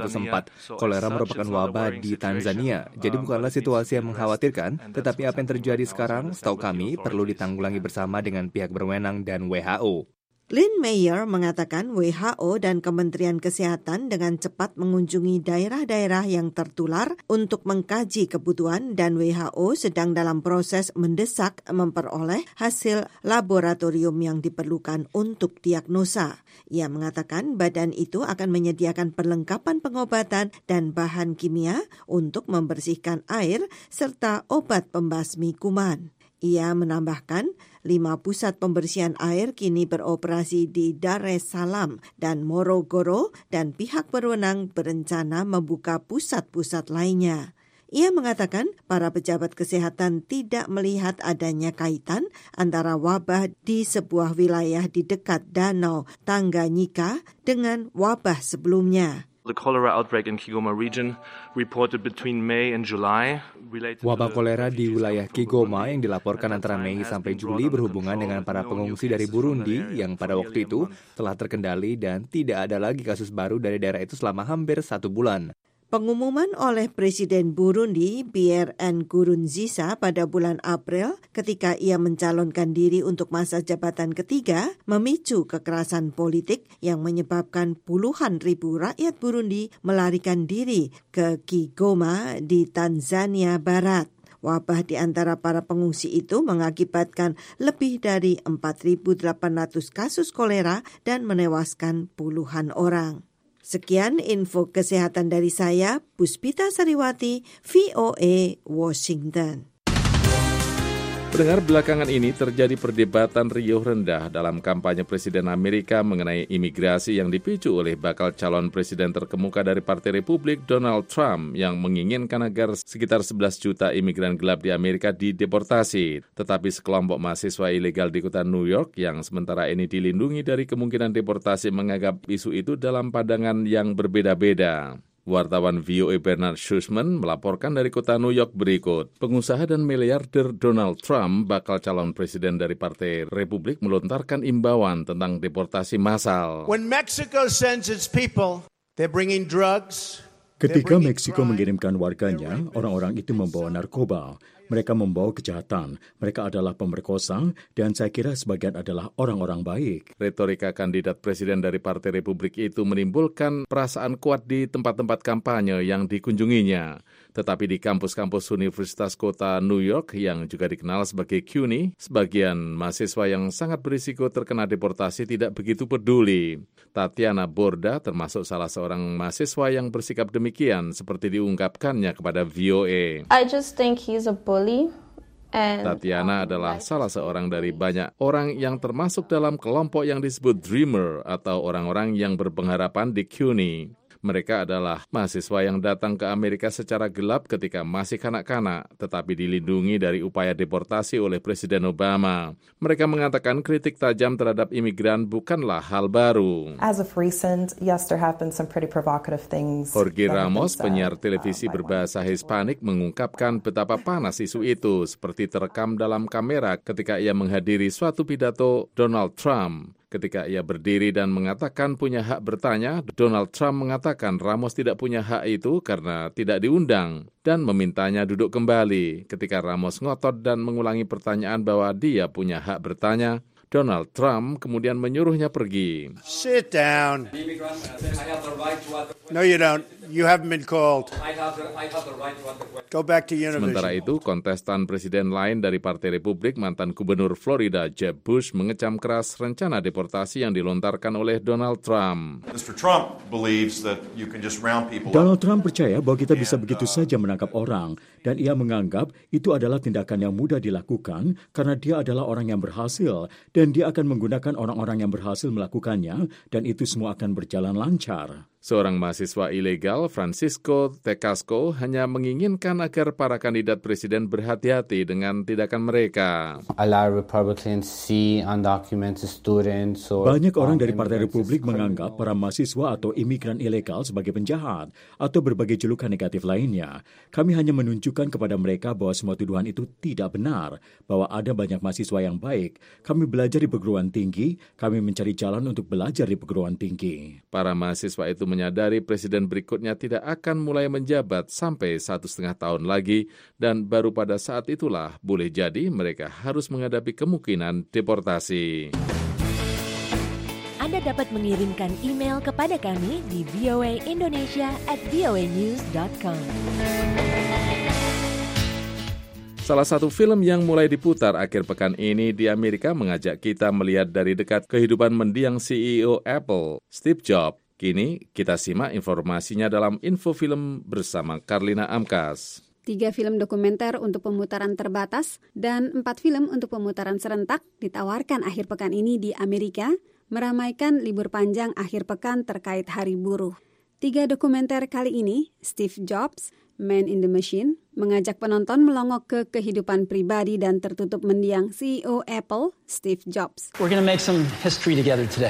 404. Kolera merupakan wabah di Tanzania, jadi bukanlah situasi yang mengkhawatirkan, tetapi apa yang terjadi sekarang, setahu kami, perlu ditanggulangi bersama dengan pihak berwenang dan WHO. Lindmeier mengatakan WHO dan Kementerian Kesehatan dengan cepat mengunjungi daerah-daerah yang tertular untuk mengkaji kebutuhan dan WHO sedang dalam proses mendesak memperoleh hasil laboratorium yang diperlukan untuk diagnosa. Ia mengatakan badan itu akan menyediakan perlengkapan pengobatan dan bahan kimia untuk membersihkan air serta obat pembasmi kuman. Ia menambahkan, 5 pusat pembersihan air kini beroperasi di Dar es Salaam dan Morogoro dan pihak berwenang berencana membuka pusat-pusat lainnya. Ia mengatakan para pejabat kesehatan tidak melihat adanya kaitan antara wabah di sebuah wilayah di dekat Danau Tanganyika dengan wabah sebelumnya. The cholera outbreak in Kigoma region reported between May and July. Wabah kolera di wilayah Kigoma yang dilaporkan antara Mei sampai Juli berhubungan dengan para pengungsi dari Burundi yang pada waktu itu telah terkendali dan tidak ada lagi kasus baru dari daerah itu selama hampir 1 bulan. Pengumuman oleh Presiden Burundi Pierre Nkurunziza pada bulan April ketika ia mencalonkan diri untuk masa jabatan ketiga memicu kekerasan politik yang menyebabkan puluhan ribu rakyat Burundi melarikan diri ke Kigoma di Tanzania Barat. Wabah di antara para pengungsi itu mengakibatkan lebih dari 4.800 kasus kolera dan menewaskan puluhan orang. Sekian info kesehatan dari saya, Puspita Sariwati, VOA, Washington. Pendengar, belakangan ini terjadi perdebatan riuh rendah dalam kampanye Presiden Amerika mengenai imigrasi yang dipicu oleh bakal calon presiden terkemuka dari Partai Republik, Donald Trump, yang menginginkan agar sekitar 11 juta imigran gelap di Amerika dideportasi. Tetapi sekelompok mahasiswa ilegal di kota New York yang sementara ini dilindungi dari kemungkinan deportasi menganggap isu itu dalam pandangan yang berbeda-beda. Wartawan VOA Bernard Schussman melaporkan dari kota New York berikut. Pengusaha dan miliarder Donald Trump, bakal calon presiden dari Partai Republik, melontarkan imbauan tentang deportasi massal. When Mexico sends its people, they're bringing drugs. Ketika Meksiko mengirimkan warganya, orang-orang itu membawa narkoba. Mereka membawa kejahatan. Mereka adalah pemerkosa, dan saya kira sebagian adalah orang-orang baik. Retorika kandidat presiden dari Partai Republik itu menimbulkan perasaan kuat di tempat-tempat kampanye yang dikunjunginya. Tetapi di kampus-kampus Universitas Kota New York yang juga dikenal sebagai CUNY, sebagian mahasiswa yang sangat berisiko terkena deportasi tidak begitu peduli. Tatiana Borda termasuk salah seorang mahasiswa yang bersikap demikian seperti diungkapkannya kepada VOA. I just think he's a bully. Tatiana adalah salah seorang dari banyak orang yang termasuk dalam kelompok yang disebut Dreamer atau orang-orang yang berpengharapan di CUNY. Mereka adalah mahasiswa yang datang ke Amerika secara gelap ketika masih kanak-kanak, tetapi dilindungi dari upaya deportasi oleh Presiden Obama. Mereka mengatakan kritik tajam terhadap imigran bukanlah hal baru. As of recent, yes, there have been some pretty provocative things. Jorge Ramos, penyiar televisi berbahasa Hispanik, mengungkapkan betapa panas isu itu, seperti terekam dalam kamera ketika ia menghadiri suatu pidato Donald Trump. Ketika ia berdiri dan mengatakan punya hak bertanya, Donald Trump mengatakan Ramos tidak punya hak itu karena tidak diundang dan memintanya duduk kembali. Ketika Ramos ngotot dan mengulangi pertanyaan bahwa dia punya hak bertanya, Donald Trump kemudian menyuruhnya pergi. Sit down. No, you don't. You haven't been called. Go back to Univision. Sementara itu, kontestan presiden lain dari Partai Republik, mantan Gubernur Florida Jeb Bush, mengecam keras rencana deportasi yang dilontarkan oleh Donald Trump. Donald Trump percaya bahwa kita bisa begitu saja menangkap orang, dan ia menganggap itu adalah tindakan yang mudah dilakukan karena dia adalah orang yang berhasil, dan dia akan menggunakan orang-orang yang berhasil melakukannya, dan itu semua akan berjalan lancar. Seorang mahasiswa ilegal, Francisco Tecasco, hanya menginginkan agar para kandidat presiden berhati-hati dengan tindakan mereka. Banyak orang dari Partai Republik menganggap para mahasiswa atau imigran ilegal sebagai penjahat atau berbagai julukan negatif lainnya. Kami hanya menunjukkan kepada mereka bahwa semua tuduhan itu tidak benar, bahwa ada banyak mahasiswa yang baik. Kami belajar di perguruan tinggi, kami mencari jalan untuk belajar di perguruan tinggi. Para mahasiswa itu menyadari presiden berikutnya tidak akan mulai menjabat sampai 1,5 tahun lagi, dan baru pada saat itulah boleh jadi mereka harus menghadapi kemungkinan deportasi. Anda dapat mengirimkan email kepada kami di voaindonesia@voanews.com. Salah satu film yang mulai diputar akhir pekan ini di Amerika mengajak kita melihat dari dekat kehidupan mendiang CEO Apple, Steve Jobs. Kini kita simak informasinya dalam info film bersama Karlina Amkas. 3 film dokumenter untuk pemutaran terbatas dan 4 film untuk pemutaran serentak ditawarkan akhir pekan ini di Amerika, meramaikan libur panjang akhir pekan terkait Hari Buruh. 3 dokumenter kali ini, Steve Jobs, Man in the Machine, mengajak penonton melongok ke kehidupan pribadi dan tertutup mendiang CEO Apple, Steve Jobs. We're going to make some history together today.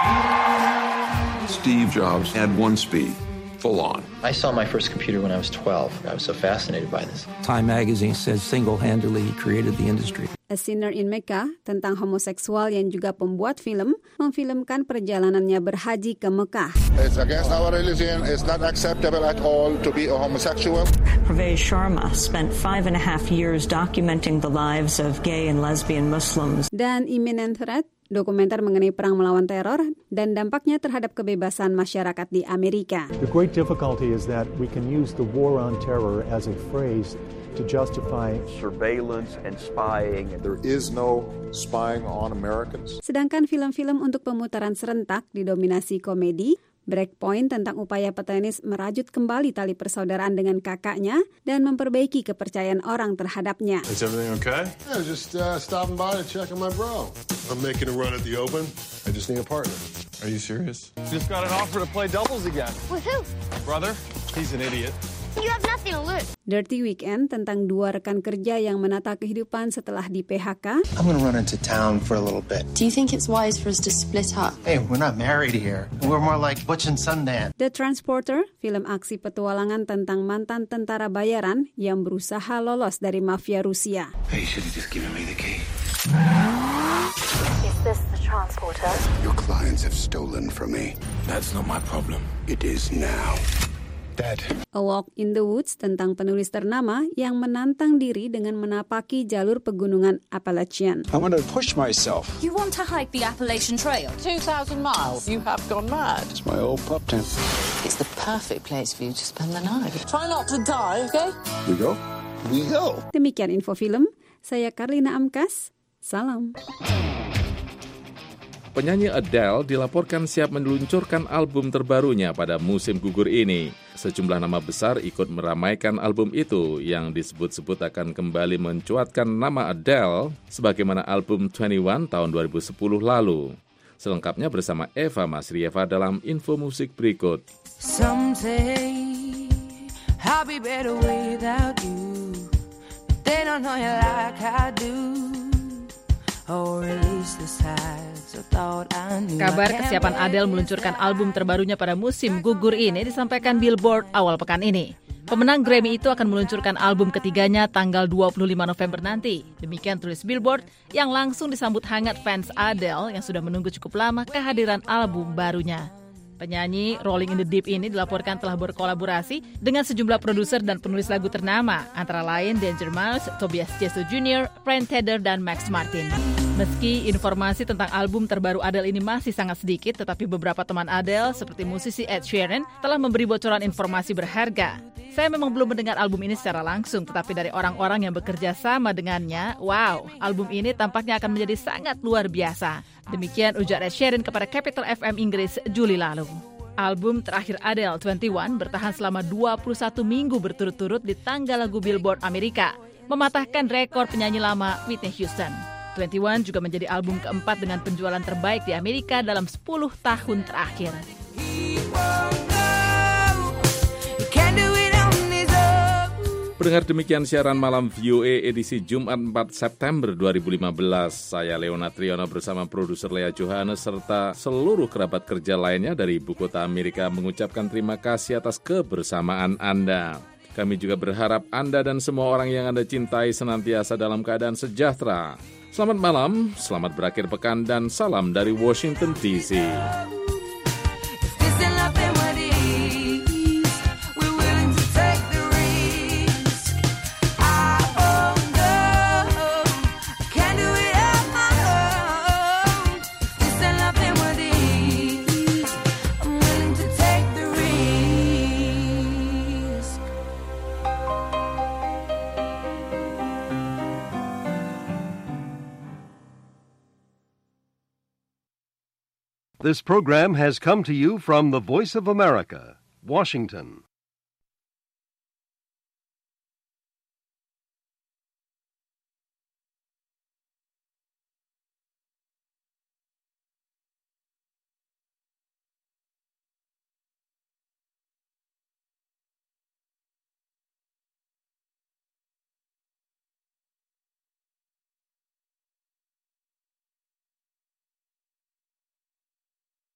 Steve Jobs had one speed, full on. I saw my first computer when I was 12. I was so fascinated by this. Time magazine says single-handedly he created the industry. A Sinner in Mecca, tentang homoseksual yang juga pembuat film, memfilmkan perjalanannya berhaji ke Mekah. It's against our religion. It's not acceptable at all to be a homosexual. Pervez Sharma spent 5.5 years documenting the lives of gay and lesbian Muslims. Dan Imminent Threat, dokumenter mengenai perang melawan teror dan dampaknya terhadap kebebasan masyarakat di Amerika. The great difficulty is that we can use the war on terror as a phrase to justify surveillance and spying. There is no spying on Americans. Sedangkan film-film untuk pemutaran serentak didominasi komedi, Breakpoint tentang upaya petenis merajut kembali tali persaudaraan dengan kakaknya dan memperbaiki kepercayaan orang terhadapnya. Is everything okay? Yeah, just stopping by to check on my bro. I'm making a run at the Open. I just need a partner. Are you serious? Just got an offer to play doubles again. With who? Brother, he's an idiot. You have nothing to lose. Dirty Weekend tentang 2 rekan kerja yang menata kehidupan setelah di PHK. I'm going to run into town for a little bit. Do you think it's wise for us to split up? Hey, we're not married here. We're more like Butch and Sundance. The Transporter, film aksi petualangan tentang mantan tentara bayaran yang berusaha lolos dari mafia Rusia. Hey, you should have just given me the key. Is this the Transporter? Your clients have stolen from me. That's not my problem. It is now. Dad. A Walk in the Woods tentang penulis ternama yang menantang diri dengan menapaki jalur pegunungan Appalachian. I want to push myself. You want to hike the Appalachian Trail? 2,000 miles. You have gone mad. It's my old pup tent. It's the perfect place for you to spend the night. Try not to die, okay? We go? We go. Demikian info film. Saya Karlina Amkas. Salam. Penyanyi Adele dilaporkan siap meluncurkan album terbarunya pada musim gugur ini. Sejumlah nama besar ikut meramaikan album itu yang disebut-sebut akan kembali mencuatkan nama Adele sebagaimana album 21 tahun 2010 lalu. Selengkapnya bersama Eva Masrieva dalam info musik berikut. Someday I'll be better without you. They don't know you like I do. Kabar kesiapan Adele meluncurkan album terbarunya pada musim gugur ini disampaikan Billboard awal pekan ini. Pemenang Grammy itu akan meluncurkan album ketiganya tanggal 25 November nanti. Demikian tulis Billboard yang langsung disambut hangat fans Adele yang sudah menunggu cukup lama kehadiran album barunya. Penyanyi Rolling in the Deep ini dilaporkan telah berkolaborasi dengan sejumlah produser dan penulis lagu ternama, antara lain Danger Mouse, Tobias Jesso Jr., Fran Tedder, dan Max Martin. Meski informasi tentang album terbaru Adele ini masih sangat sedikit, tetapi beberapa teman Adele seperti musisi Ed Sheeran telah memberi bocoran informasi berharga. Saya memang belum mendengar album ini secara langsung, tetapi dari orang-orang yang bekerja sama dengannya, wow, album ini tampaknya akan menjadi sangat luar biasa. Demikian ujar Ed Sheeran kepada Capital FM Inggris Juli lalu. Album terakhir Adele, 21, bertahan selama 21 minggu berturut-turut di tangga lagu Billboard Amerika, mematahkan rekor penyanyi lama Whitney Houston. 21 juga menjadi album keempat dengan penjualan terbaik di Amerika dalam 10 tahun terakhir. Pendengar, demikian siaran malam VOA edisi Jumat 4 September 2015. Saya Leona Triono bersama produser Lea Johannes serta seluruh kerabat kerja lainnya dari ibu kota Amerika mengucapkan terima kasih atas kebersamaan Anda. Kami juga berharap Anda dan semua orang yang Anda cintai senantiasa dalam keadaan sejahtera. Selamat malam, selamat berakhir pekan, dan salam dari Washington DC. This program has come to you from the Voice of America, Washington.